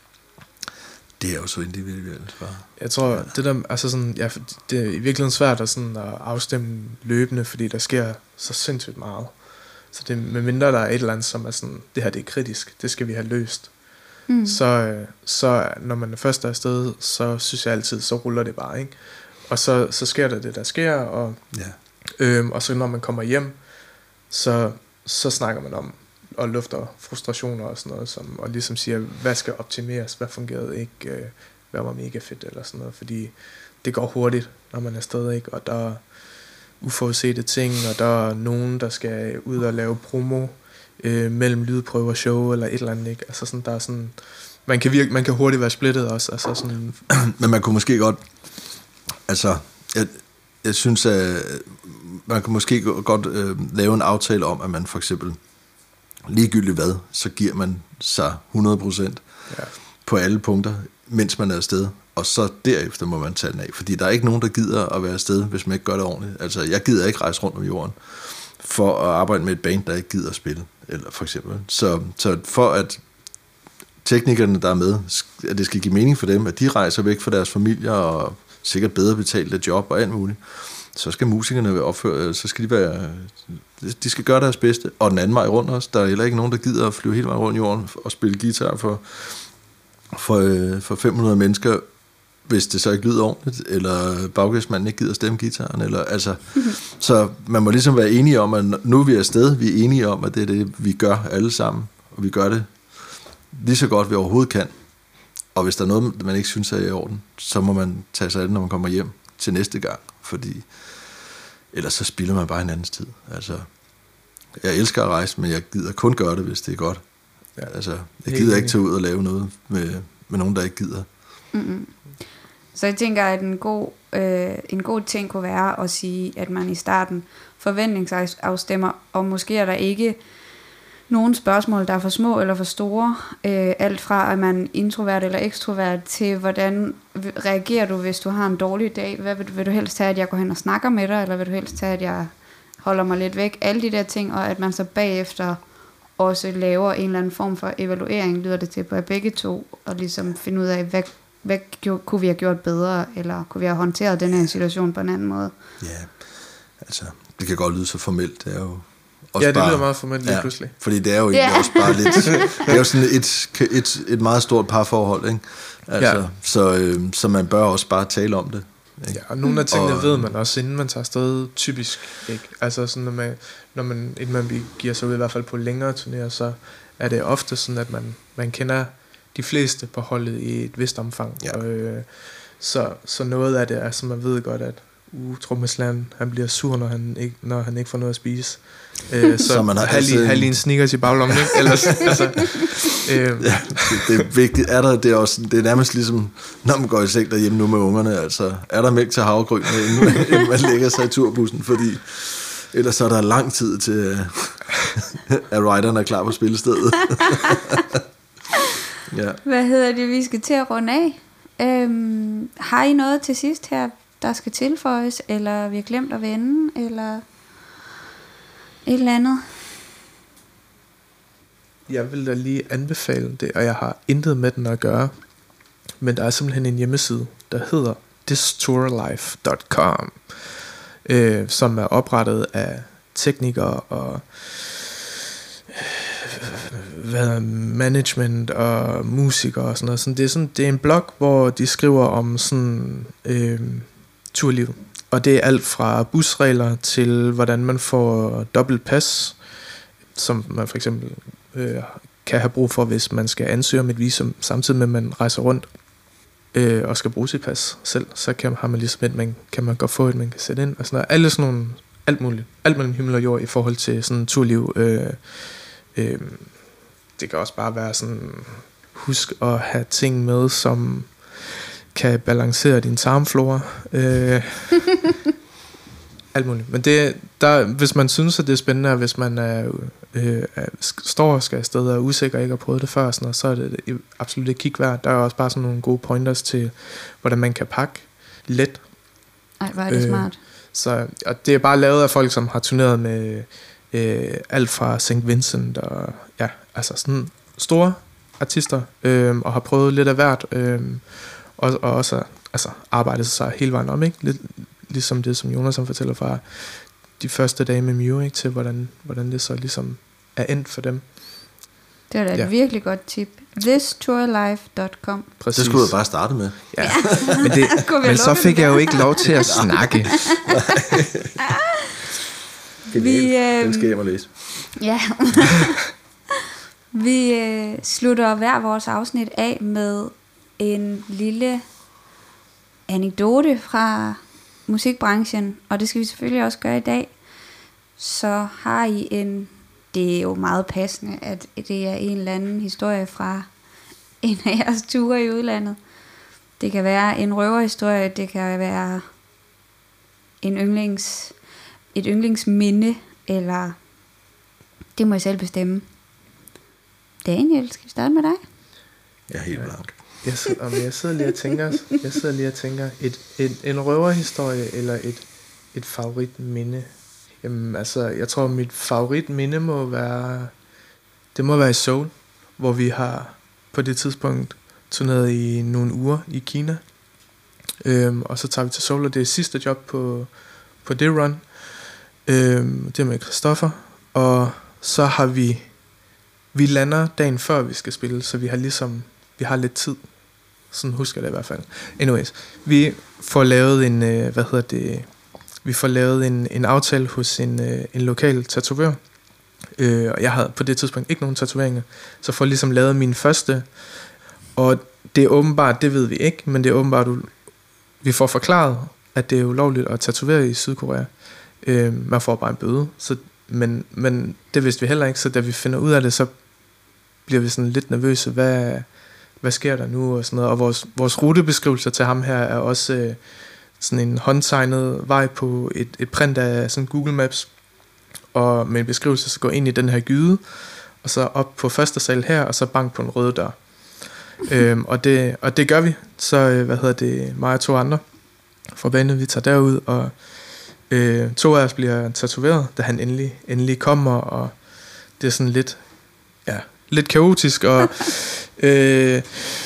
[SPEAKER 3] det er jo så individuelt. For.
[SPEAKER 2] Jeg tror, ja. det der, altså sådan, ja, det er i virkeligheden svært at, sådan, at afstemme løbende, fordi der sker så sindssygt meget. Så det, med mindre der er et eller andet, som er sådan, det her det er kritisk, det skal vi have løst. Mm. Så, så når man er først afsted, så synes jeg altid, så ruller det bare, ikke? Og så, så sker der det, der sker, og,
[SPEAKER 3] ja.
[SPEAKER 2] øhm, og så når man kommer hjem, så, så snakker man om, og lufter frustrationer og sådan noget, som, og ligesom siger, hvad skal optimeres, hvad fungerede ikke, øh, hvad var mega fedt, eller sådan noget, fordi det går hurtigt, når man er afsted, ikke? Og der er uforudsete ting, og der er nogen, der skal ud og lave promo, øh, mellem lydprøver, show, eller et eller andet, ikke? Altså sådan, der er sådan, man kan virke, man kan hurtigt være splittet også, altså sådan.
[SPEAKER 3] Men man kunne måske godt, altså, jeg, jeg synes, at man kan måske godt øh, lave en aftale om, at man for eksempel, ligegyldigt hvad, så giver man sig hundrede procent ja. På alle punkter, mens man er afsted, og så derefter må man tage den af, fordi der er ikke nogen, der gider at være afsted, hvis man ikke gør det ordentligt. Altså, jeg gider ikke rejse rundt om jorden, for at arbejde med et band, der ikke gider at spille, eller for eksempel. Så, så for at teknikerne, der er med, at det skal give mening for dem, at de rejser væk fra deres familier og sikkert bedre betalte job og alt muligt, så skal musikerne være opført, så skal de være, de skal gøre deres bedste, og den anden vej rundt også. Der er heller ikke nogen, der gider at flyve hele vejen rundt jorden og spille guitar for, for, for fem hundrede mennesker, hvis det så ikke lyder ordentligt, eller baggadsmanden ikke gider stemme guitaren, eller altså, mm-hmm. Så man må ligesom være enige om, at nu er vi afsted, vi er enige om, at det er det, vi gør alle sammen, og vi gør det lige så godt, vi overhovedet kan. Og hvis der er noget, man ikke synes er i orden, så må man tage sig af det, når man kommer hjem til næste gang, fordi ellers så spilder man bare hinandens tid. Altså, jeg elsker at rejse, men jeg gider kun gøre det, hvis det er godt. Ja. Altså, jeg gider ikke tage ud og lave noget med, med nogen, der ikke gider.
[SPEAKER 1] Mm-mm. Så jeg tænker, at en god, øh, en god ting kunne være at sige, at man i starten forventningsafstemmer, og måske er der ikke nogle spørgsmål, der er for små eller for store. Øh, alt fra, at man er introvert eller ekstrovert, til hvordan reagerer du, hvis du har en dårlig dag? Hvad vil, vil du helst have, at jeg går hen og snakker med dig, eller vil du helst have, at jeg holder mig lidt væk? Alle de der ting, og at man så bagefter også laver en eller anden form for evaluering, lyder det til på begge to, og ligesom finde ud af, hvad, hvad kunne vi have gjort bedre, eller kunne vi have håndteret den her situation på en anden måde?
[SPEAKER 3] Ja, altså, det kan godt lyde så formelt, det er jo også
[SPEAKER 2] ja, det
[SPEAKER 3] bare,
[SPEAKER 2] lyder meget formelt lige
[SPEAKER 3] ja,
[SPEAKER 2] pludselig.
[SPEAKER 3] Fordi det er jo egentlig yeah. også bare lidt, det er jo sådan et, et, et meget stort parforhold, ikke? Altså, ja. så, øh, så man bør også bare tale om det. Ikke?
[SPEAKER 2] Ja, og nogle af tingene
[SPEAKER 3] og,
[SPEAKER 2] ved man også, inden man tager afsted, typisk ikke. Altså sådan, når man, når man, inden man giver sig ud, i hvert fald på længere turnéer, så er det ofte sådan, at man, man kender de fleste på holdet i et vist omfang. Ja. Og, øh, så, så noget af det er, så man ved godt, at uh, trommeslageren, han bliver sur, når han ikke, når han ikke får noget at spise. Øh, så så man har have lige, lige en Snickers i baglommen, ikke? Ellers, altså, øh.
[SPEAKER 3] ja, det, det er vigtigt. Er der, det, er også, det er nærmest ligesom, når man går i seng derhjemme nu med ungerne, altså, er der mælk til havregryn, inden, inden man lægger sig i turbussen, fordi ellers så er der lang tid til, at rideren er klar på spillestedet. Ja.
[SPEAKER 1] Hvad hedder det, vi skal til at runde af? Øhm, har I noget til sidst her, der skal tilføjes, eller vi har glemt at vende, eller et eller andet?
[SPEAKER 2] Jeg vil da lige anbefale det, og jeg har intet med den at gøre, men der er simpelthen en hjemmeside, der hedder this tour life dot com, øh, som er oprettet af teknikere og hvad, management og musikere og sådan noget. Så det er sådan, det er en blog, hvor de skriver om sådan øh, turliv. Og det er alt fra busregler til hvordan man får dobbelt pas, som man for eksempel øh, kan have brug for, hvis man skal ansøge om et visum, samtidig med at man rejser rundt øh, og skal bruge sit pas selv. Så kan, har man ligesom et, man, kan man godt få et, man kan sætte ind og sådan noget. Alle sådan nogle, alt muligt, alt mellem himmel og jord i forhold til sådan turliv. Øh, øh, det kan også bare være sådan, husk at have ting med, som kan balancere din tarmflora. Øh, alt muligt. Men det, der, hvis man synes, at det er spændende, hvis man er, øh, er, står og skal afsted og er usikker og ikke har prøvet det før, sådan noget, så er det absolut et kig værd. Der er også bare sådan nogle gode pointers til, hvordan man kan pakke let.
[SPEAKER 1] Ej, hvor er det øh, smart.
[SPEAKER 2] Så, og det er bare lavet af folk, som har turneret med øh, alt fra Saint Vincent og ja, altså sådan store artister, øh, og har prøvet lidt af hvert, øh, og, og også altså, arbejdet sig hele vejen om, ikke? Lidt, ligesom det, som Jonas fortæller fra de første dage med Mew, ikke? Til hvordan, hvordan det så ligesom er endt for dem.
[SPEAKER 1] Det er da et ja. virkelig godt tip. this tour life dot com.
[SPEAKER 3] Præcis. Det skulle jeg bare starte med.
[SPEAKER 2] Ja. Ja. Men, det, men så fik jeg jo ikke lov til at snakke.
[SPEAKER 1] Vi, øh,
[SPEAKER 3] Den skal jeg læse.
[SPEAKER 1] Ja. Vi øh, slutter hver vores afsnit af med en lille anekdote fra musikbranchen, og det skal vi selvfølgelig også gøre i dag. Så har I en, det er jo meget passende, at det er en eller anden historie fra en af jeres ture i udlandet. Det kan være en røverhistorie, det kan være en yndlings, et yndlingsminde, eller det må I selv bestemme. Daniel, skal vi starte med dig?
[SPEAKER 3] Jeg er helt blank.
[SPEAKER 2] Jeg sidder, jeg sidder lige og tænker, jeg sidder lige og tænker et, et, en røverhistorie eller et, et favoritminde. Jamen, altså, jeg tror, mit favoritminde må være, det må være i Seoul, hvor vi har på det tidspunkt turneret i nogle uger i Kina. Øhm, og så tager vi til Seoul, og det er sidste job på, på det run. Øhm, det er med Christoffer. Og så har vi, vi lander dagen før vi skal spille, så vi har ligesom, vi har lidt tid. Sådan husker jeg det i hvert fald. Anyways, vi får lavet en, øh, hvad hedder det, vi får lavet en, en aftale hos en, øh, en lokal tatovør. Øh, og jeg havde på det tidspunkt ikke nogen tatoveringer, så får ligesom lavet min første. Og det er åbenbart, det ved vi ikke, men det er åbenbart, vi får forklaret, at det er ulovligt at tatovere i Sydkorea. Øh, man får bare en bøde, så, men, men det vidste vi heller ikke, så da vi finder ud af det, så bliver vi sådan lidt nervøse, hvad, hvad sker der nu, og sådan noget. Og vores, vores rutebeskrivelser til ham her er også øh, sådan en håndtegnet vej på et, et print af sådan Google Maps, og med en beskrivelse, så gå ind i den her gyde, og så op på første sal her, og så bank på en rød dør. øhm, og, det, og det gør vi. Så, øh, hvad hedder det, mig og to andre fra bandet, vi tager derud, og øh, to af os bliver tatoveret, da han endelig, endelig kommer, og det er sådan lidt, ja, lidt kaotisk, og øh,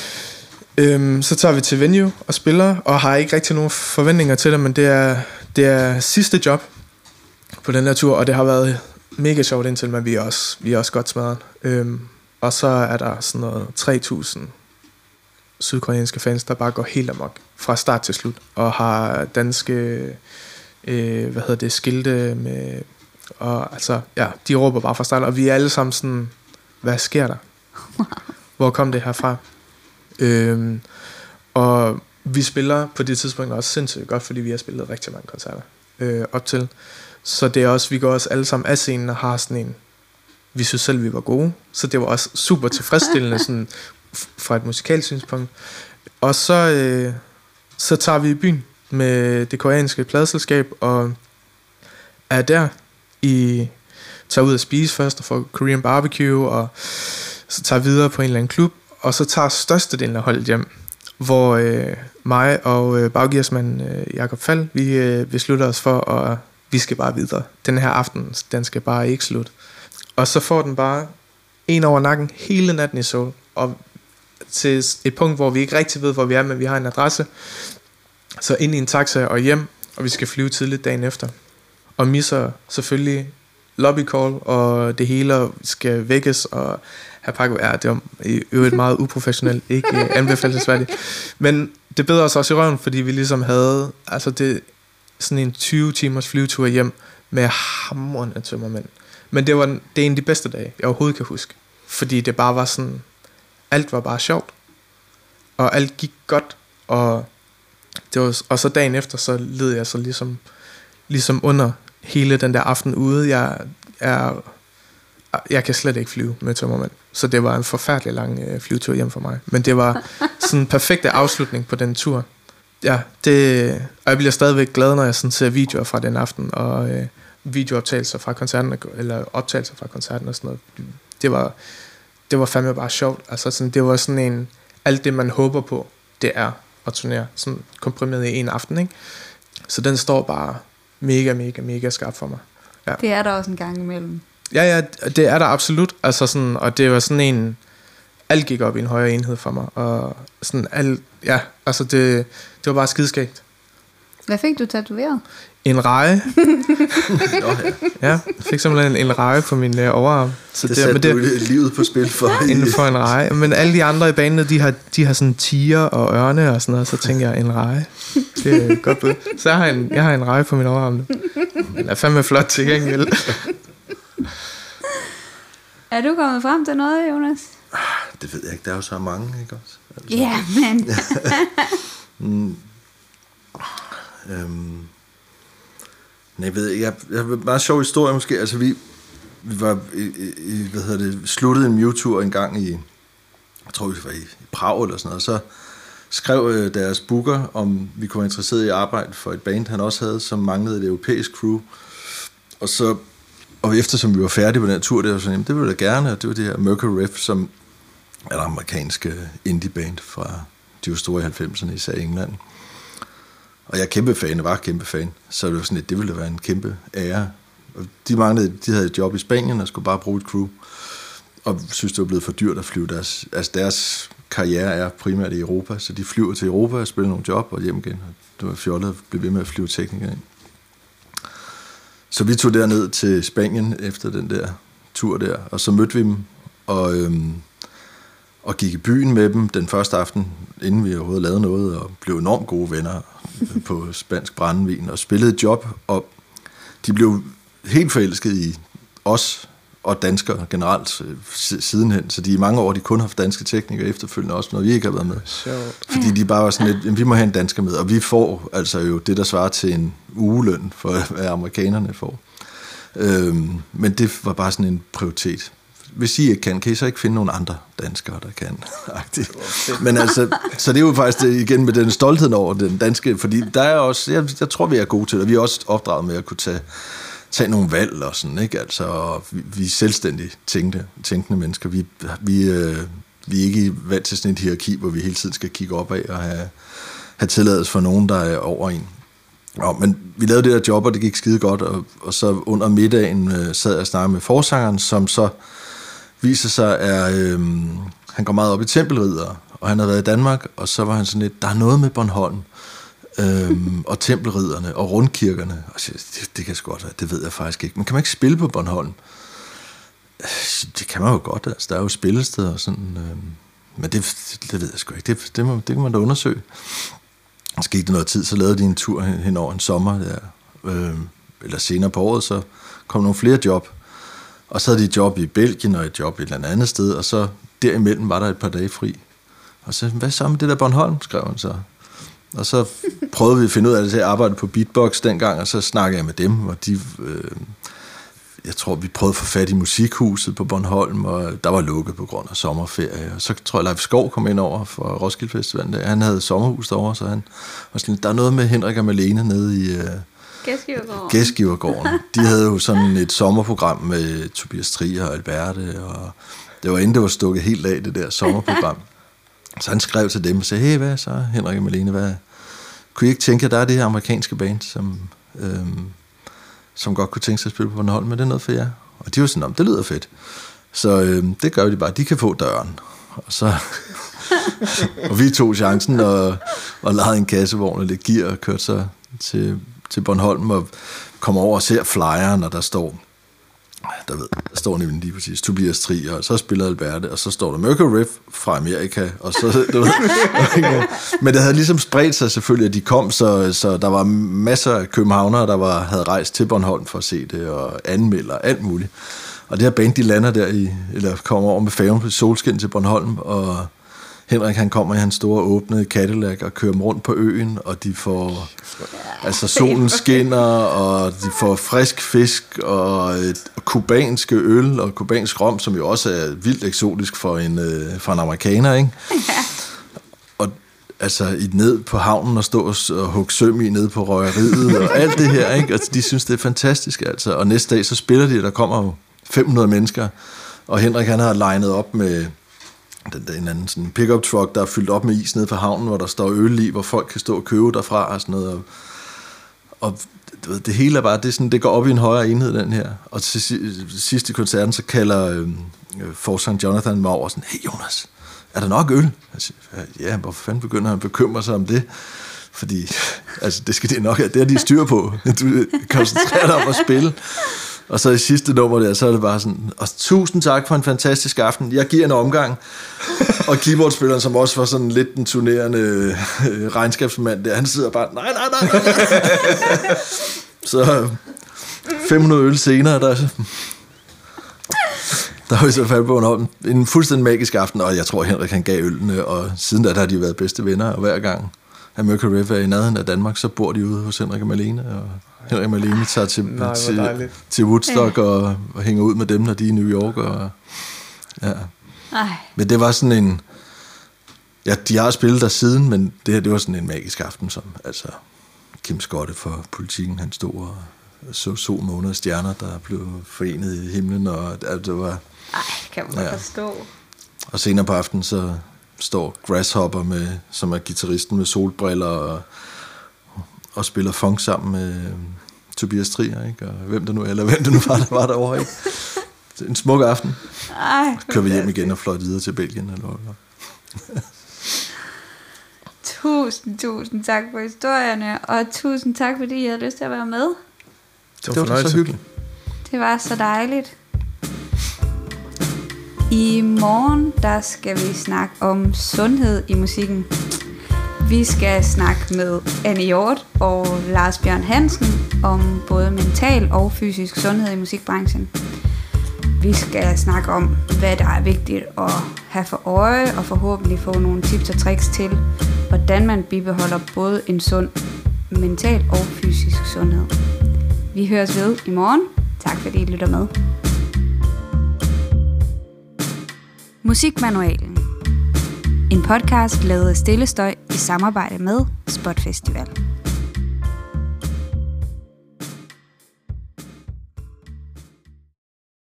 [SPEAKER 2] øh, så tager vi til venue og spiller, og har ikke rigtig nogen forventninger til det, men det er, det er sidste job på den her tur, og det har været mega sjovt indtil, men vi er også, vi er også godt smadret. Øhm, og så er der sådan noget tre tusind sydkoreanske fans, der bare går helt amok fra start til slut, og har danske, øh, hvad hedder det, skilte med, og altså, ja, de råber bare fra start, og vi er alle sammen sådan, hvad sker der? Hvor kom det herfra? Øhm, og vi spiller på det tidspunkt også sindssygt godt, fordi vi har spillet rigtig mange koncerter øh, op til. Så det er også, vi går også alle sammen af scenen og har sådan en, vi synes selv, vi var gode. Så det var også super tilfredsstillende sådan, fra et musikalsk synspunkt. Og så, øh, så tager vi i byen med det koreanske pladeselskab, og er der i, tager ud at spise først og får Korean barbecue, og så tager videre på en eller anden klub, og så tager størstedelen af holdet hjem, hvor øh, mig og øh, baggearsmanden øh, Jakob Fald, vi øh, beslutter os for at vi skal bare videre. Den her aften, den skal bare ikke slutte. Og så får den bare en over nakken hele natten i Seoul. Og til et punkt, hvor vi ikke rigtig ved, hvor vi er, men vi har en adresse. Så ind i en taxa og hjem, og vi skal flyve tidligt dagen efter. Og misser selvfølgelig lobby call, og det hele skal vækkes, og her pakker, ja, det var i øvrigt meget uprofessionelt, ikke anbefalelsesværdigt. Men det bedre os også i røven, fordi vi ligesom havde, altså det, sådan en tyve timers flyvetur hjem med hamrende tømmermænd. Men det var det er en af de bedste dage, jeg overhovedet kan huske. Fordi det bare var sådan, alt var bare sjovt. Og alt gik godt. Og, det var, og så dagen efter, så led jeg så ligesom, ligesom under hele den der aften ude. Jeg, er, jeg kan slet ikke flyve med tømmermænd. Så det var en forfærdelig lang øh, flyvetur hjem for mig. Men det var sådan en perfekt afslutning på den tur. Ja, det, og jeg bliver stadigvæk glad, når jeg sådan ser videoer fra den aften, og øh, videooptagelser fra koncerten, eller optagelser fra koncerten og sådan noget. Det var, det var fandme bare sjovt. Altså sådan, det var sådan en, alt det man håber på, det er at turnere, sådan komprimeret i en aften, ikke? Så den står bare mega, mega, mega skarp for mig. Ja.
[SPEAKER 1] Det er der også en gang imellem.
[SPEAKER 2] Ja, ja, det er der absolut. Altså sådan, og det var sådan en, alt gik op i en højere enhed for mig, og sådan alt, ja, altså det, det var bare skideskægt.
[SPEAKER 1] Hvad fik du tatoveret?
[SPEAKER 2] En reje. Nå, ja. Ja, jeg fik simpelthen en, en reje på min øh, overarm. Så
[SPEAKER 3] det,
[SPEAKER 2] det
[SPEAKER 3] satte
[SPEAKER 2] men det,
[SPEAKER 3] du livet på spil for.
[SPEAKER 2] Inden for en reje. Men alle de andre i banen, de har, de har sådan tiger og ørne og sådan noget, så tænker jeg, en reje. Det er godt bud. Så jeg har en, jeg har en reje på min overarm nu. Den er fandme flot til gengæld.
[SPEAKER 1] Er du kommet frem til noget, Jonas?
[SPEAKER 3] Det ved jeg ikke, der er jo så mange, ikke også? Altså.
[SPEAKER 1] Ja, men...
[SPEAKER 3] mm. øhm. Nej, jeg ved ikke, jeg, jeg har en meget sjov historie måske, altså vi, vi var i, i, hvad hedder det, sluttede en Mewtur en gang i, jeg tror vi var i, i Prag eller sådan noget, og så skrev øh, deres booker, om vi kunne være interesseret i at arbejde for et band, han også havde, som manglede et europæisk crew, og så, og eftersom vi var færdige på den tur, det var sådan, jamen, det ville jeg gerne, og det var det her Mercury Rev, som er et amerikansk indie band fra de store i halvfemserne, især i England. Og jeg er kæmpe fan, og var kæmpe fan, så det var sådan lidt, det ville være en kæmpe ære, Og de manglede, de havde et job i Spanien og skulle bare bruge et crew. Og synes, det var blevet for dyrt at flyve. Deres, altså deres karriere er primært i Europa, så de flyver til Europa og spiller nogle job og hjem igen. Og det var fjollet at blive ved med at flyve teknikere ind. Så vi tog derned til Spanien efter den der tur der, og så mødte vi dem, og, øhm, og gik i byen med dem den første aften, inden vi overhovedet lavede noget, og blev enormt gode venner på spansk brændevin, og spillede et job, og de blev helt forelskede i os, og danskere generelt sidenhen, så de i mange år, de kun har haft danske teknikere efterfølgende også, når vi ikke har været med. Fordi de bare var sådan lidt, vi må have en dansker med, og vi får altså jo det, der svarer til en ugeløn for, hvad amerikanerne får. Øhm, men det var bare sådan en prioritet. Hvis I ikke kan, kan I så ikke finde nogle andre danskere, der kan. Men altså, så det er jo faktisk det, igen med den stolthed over den danske, fordi der er også, jeg, jeg tror, vi er gode til det, og vi er også opdraget med at kunne tage tage nogle valg og sådan, ikke? Altså, vi, vi er selvstændigt tænkende, tænkende mennesker. Vi, vi, øh, vi er ikke vant til sådan et hierarki, hvor vi hele tiden skal kigge opad og have, have tilladelse for nogen, der er over en. Og, men vi lavede det der job, og det gik skide godt, og, og så under middagen øh, sad jeg og snakkede med forsangeren, som så viser sig, at øh, han går meget op i tempelridder, og han har været i Danmark, og så var han sådan lidt, der er noget med Bornholm, Øhm, og tempelridderne og rundkirkerne. Og så, det, det kan sgu godt være, det ved jeg faktisk ikke. Men kan man ikke spille på Bornholm? Det kan man jo godt, altså. Der er jo spillesteder og sådan. Øhm, men det, det ved jeg sgu ikke. Det, det, må, det kan man da undersøge. Så gik det noget tid, så lavede de en tur hen, hen over en sommer der. Øhm, eller senere på året, så kom nogle flere job. Og så havde de et job i Belgien og et job et eller andet sted. Og så derimellem var der et par dage fri. Og så, hvad så med det der Bornholm, skrev han så. Og så prøvede vi at finde ud af det til at arbejde på Beatbox dengang, og så snakkede jeg med dem, og de, øh, jeg tror, vi prøvede at få fat i musikhuset på Bornholm, og der var lukket på grund af sommerferie. Og så tror jeg, Leif Skov kom ind over for Roskilde Festival. Der. Han havde sommerhus derovre, så han var sådan, der er noget med Henrik og Malene nede i øh,
[SPEAKER 1] Gæstgivergården.
[SPEAKER 3] Gæstgivergården. De havde jo sådan et sommerprogram med Tobias Trier og Alberte, og det var inden det var stukket helt af, det der sommerprogram. Så han skrev til dem og sagde, hey, hvad så, Henrik og Malene, hvad, kunne I ikke tænke, at der er det her amerikanske band, som, øhm, som godt kunne tænke sig at spille på Bornholm, men det er noget for jer? Og de var sådan, om det lyder fedt. Så øhm, det gør de bare, de kan få døren. Og så og vi tog chancen og, og lejede en kassevogn og lidt gear og kørte så til, til Bornholm og kom over og ser flyeren, og der står Der, ved, der står nemlig lige præcis Tobias Trier, og så spiller Alberte, og så står der Mercury Riff fra Amerika, og så, du ved, men det havde ligesom spredt sig selvfølgelig, at de kom, så, så der var masser af københavnere, der var, havde rejst til Bornholm for at se det, og anmelde og alt muligt. Og det her band, de lander der i, eller kommer over med færgen på solskin til Bornholm, og Henrik, han kommer i hans store åbne Cadillac og kører dem rundt på øen, og de får, altså solen skinner, og de får frisk fisk, og et kubanske øl, og kubansk rom, som jo også er vildt eksotisk for en, øh, for en amerikaner, ikke? Ja. Og altså i ned på havnen og stå og hugge søm i nede på røgeriet, og alt det her, ikke? Og de synes, det er fantastisk, altså. Og næste dag, så spiller de, der kommer jo fem hundrede mennesker, og Henrik, han har legnet op med den der en anden sådan pickup truck, der er fyldt op med is nede på havnen, hvor der står øl i, hvor folk kan stå og købe derfra og sådan noget. Og, og det, det hele er bare, det, er sådan, det går op i en højere enhed, den her. Og til sidst i koncerten, så kalder øh, forsangeren Jonathan mig over sådan, hey Jonas, er der nok øl? Jeg siger, ja, hvorfor fanden begynder han at bekymre sig om det? Fordi, altså, det skal det nok have, det er de styr på. Du koncentrerer dig om at spille. Og så i sidste nummer der, så er det bare sådan, og tusind tak for en fantastisk aften. Jeg giver en omgang. Og keyboardspilleren, som også var sådan lidt den turnerende øh, regnskabsmand der, han sidder bare, nej, nej, nej. Så fem hundrede øl senere, der, der var vi så faldet på Bornholm. En fuldstændig magisk aften, og jeg tror, Henrik han gav ølene, og siden da, der har de været bedste venner, og hver gang at Mercury Riff er i nærheden af Danmark, så bor de ude hos Henrik og Malene, og Henrik og Malene tager til, Nej, til, til Woodstock og, og hænger ud med dem, når de er i New York. Og, ja. Men det var sådan en... Ja, de har spillet der siden, men det her, det var sådan en magisk aften, som altså Kim Skotte for Politikken, han stod og så sol, måne og stjerner, der blev forenet i himlen, og altså, det var...
[SPEAKER 1] Ej, kan man ja. forstå.
[SPEAKER 3] Og senere på aftenen, så står Grasshopper, med, som er guitaristen med solbriller, og, og spiller funk sammen med Tobias Trier, ikke? Og hvem der nu, eller hvem der nu var, der var derovre, ikke? En smuk aften.
[SPEAKER 1] Ej,
[SPEAKER 3] kører vi hjem igen og fløjt videre til Belgien. Eller hvad?
[SPEAKER 1] Tusind, tusind tak for historierne, og tusind tak, fordi I havde lyst til at være med.
[SPEAKER 2] Det var,
[SPEAKER 3] det var så hyggeligt.
[SPEAKER 1] Det var så dejligt. I morgen, der skal vi snakke om sundhed i musikken. Vi skal snakke med Anne Hjort og Lars Bjørn Hansen om både mental og fysisk sundhed i musikbranchen. Vi skal snakke om, hvad der er vigtigt at have for øje, og forhåbentlig få nogle tips og tricks til, hvordan man bibeholder både en sund mental og fysisk sundhed. Vi høres ved i morgen. Tak fordi I lytter med. Musikmanualen. En podcast lavet af Stille Støj i samarbejde med Spot Festival.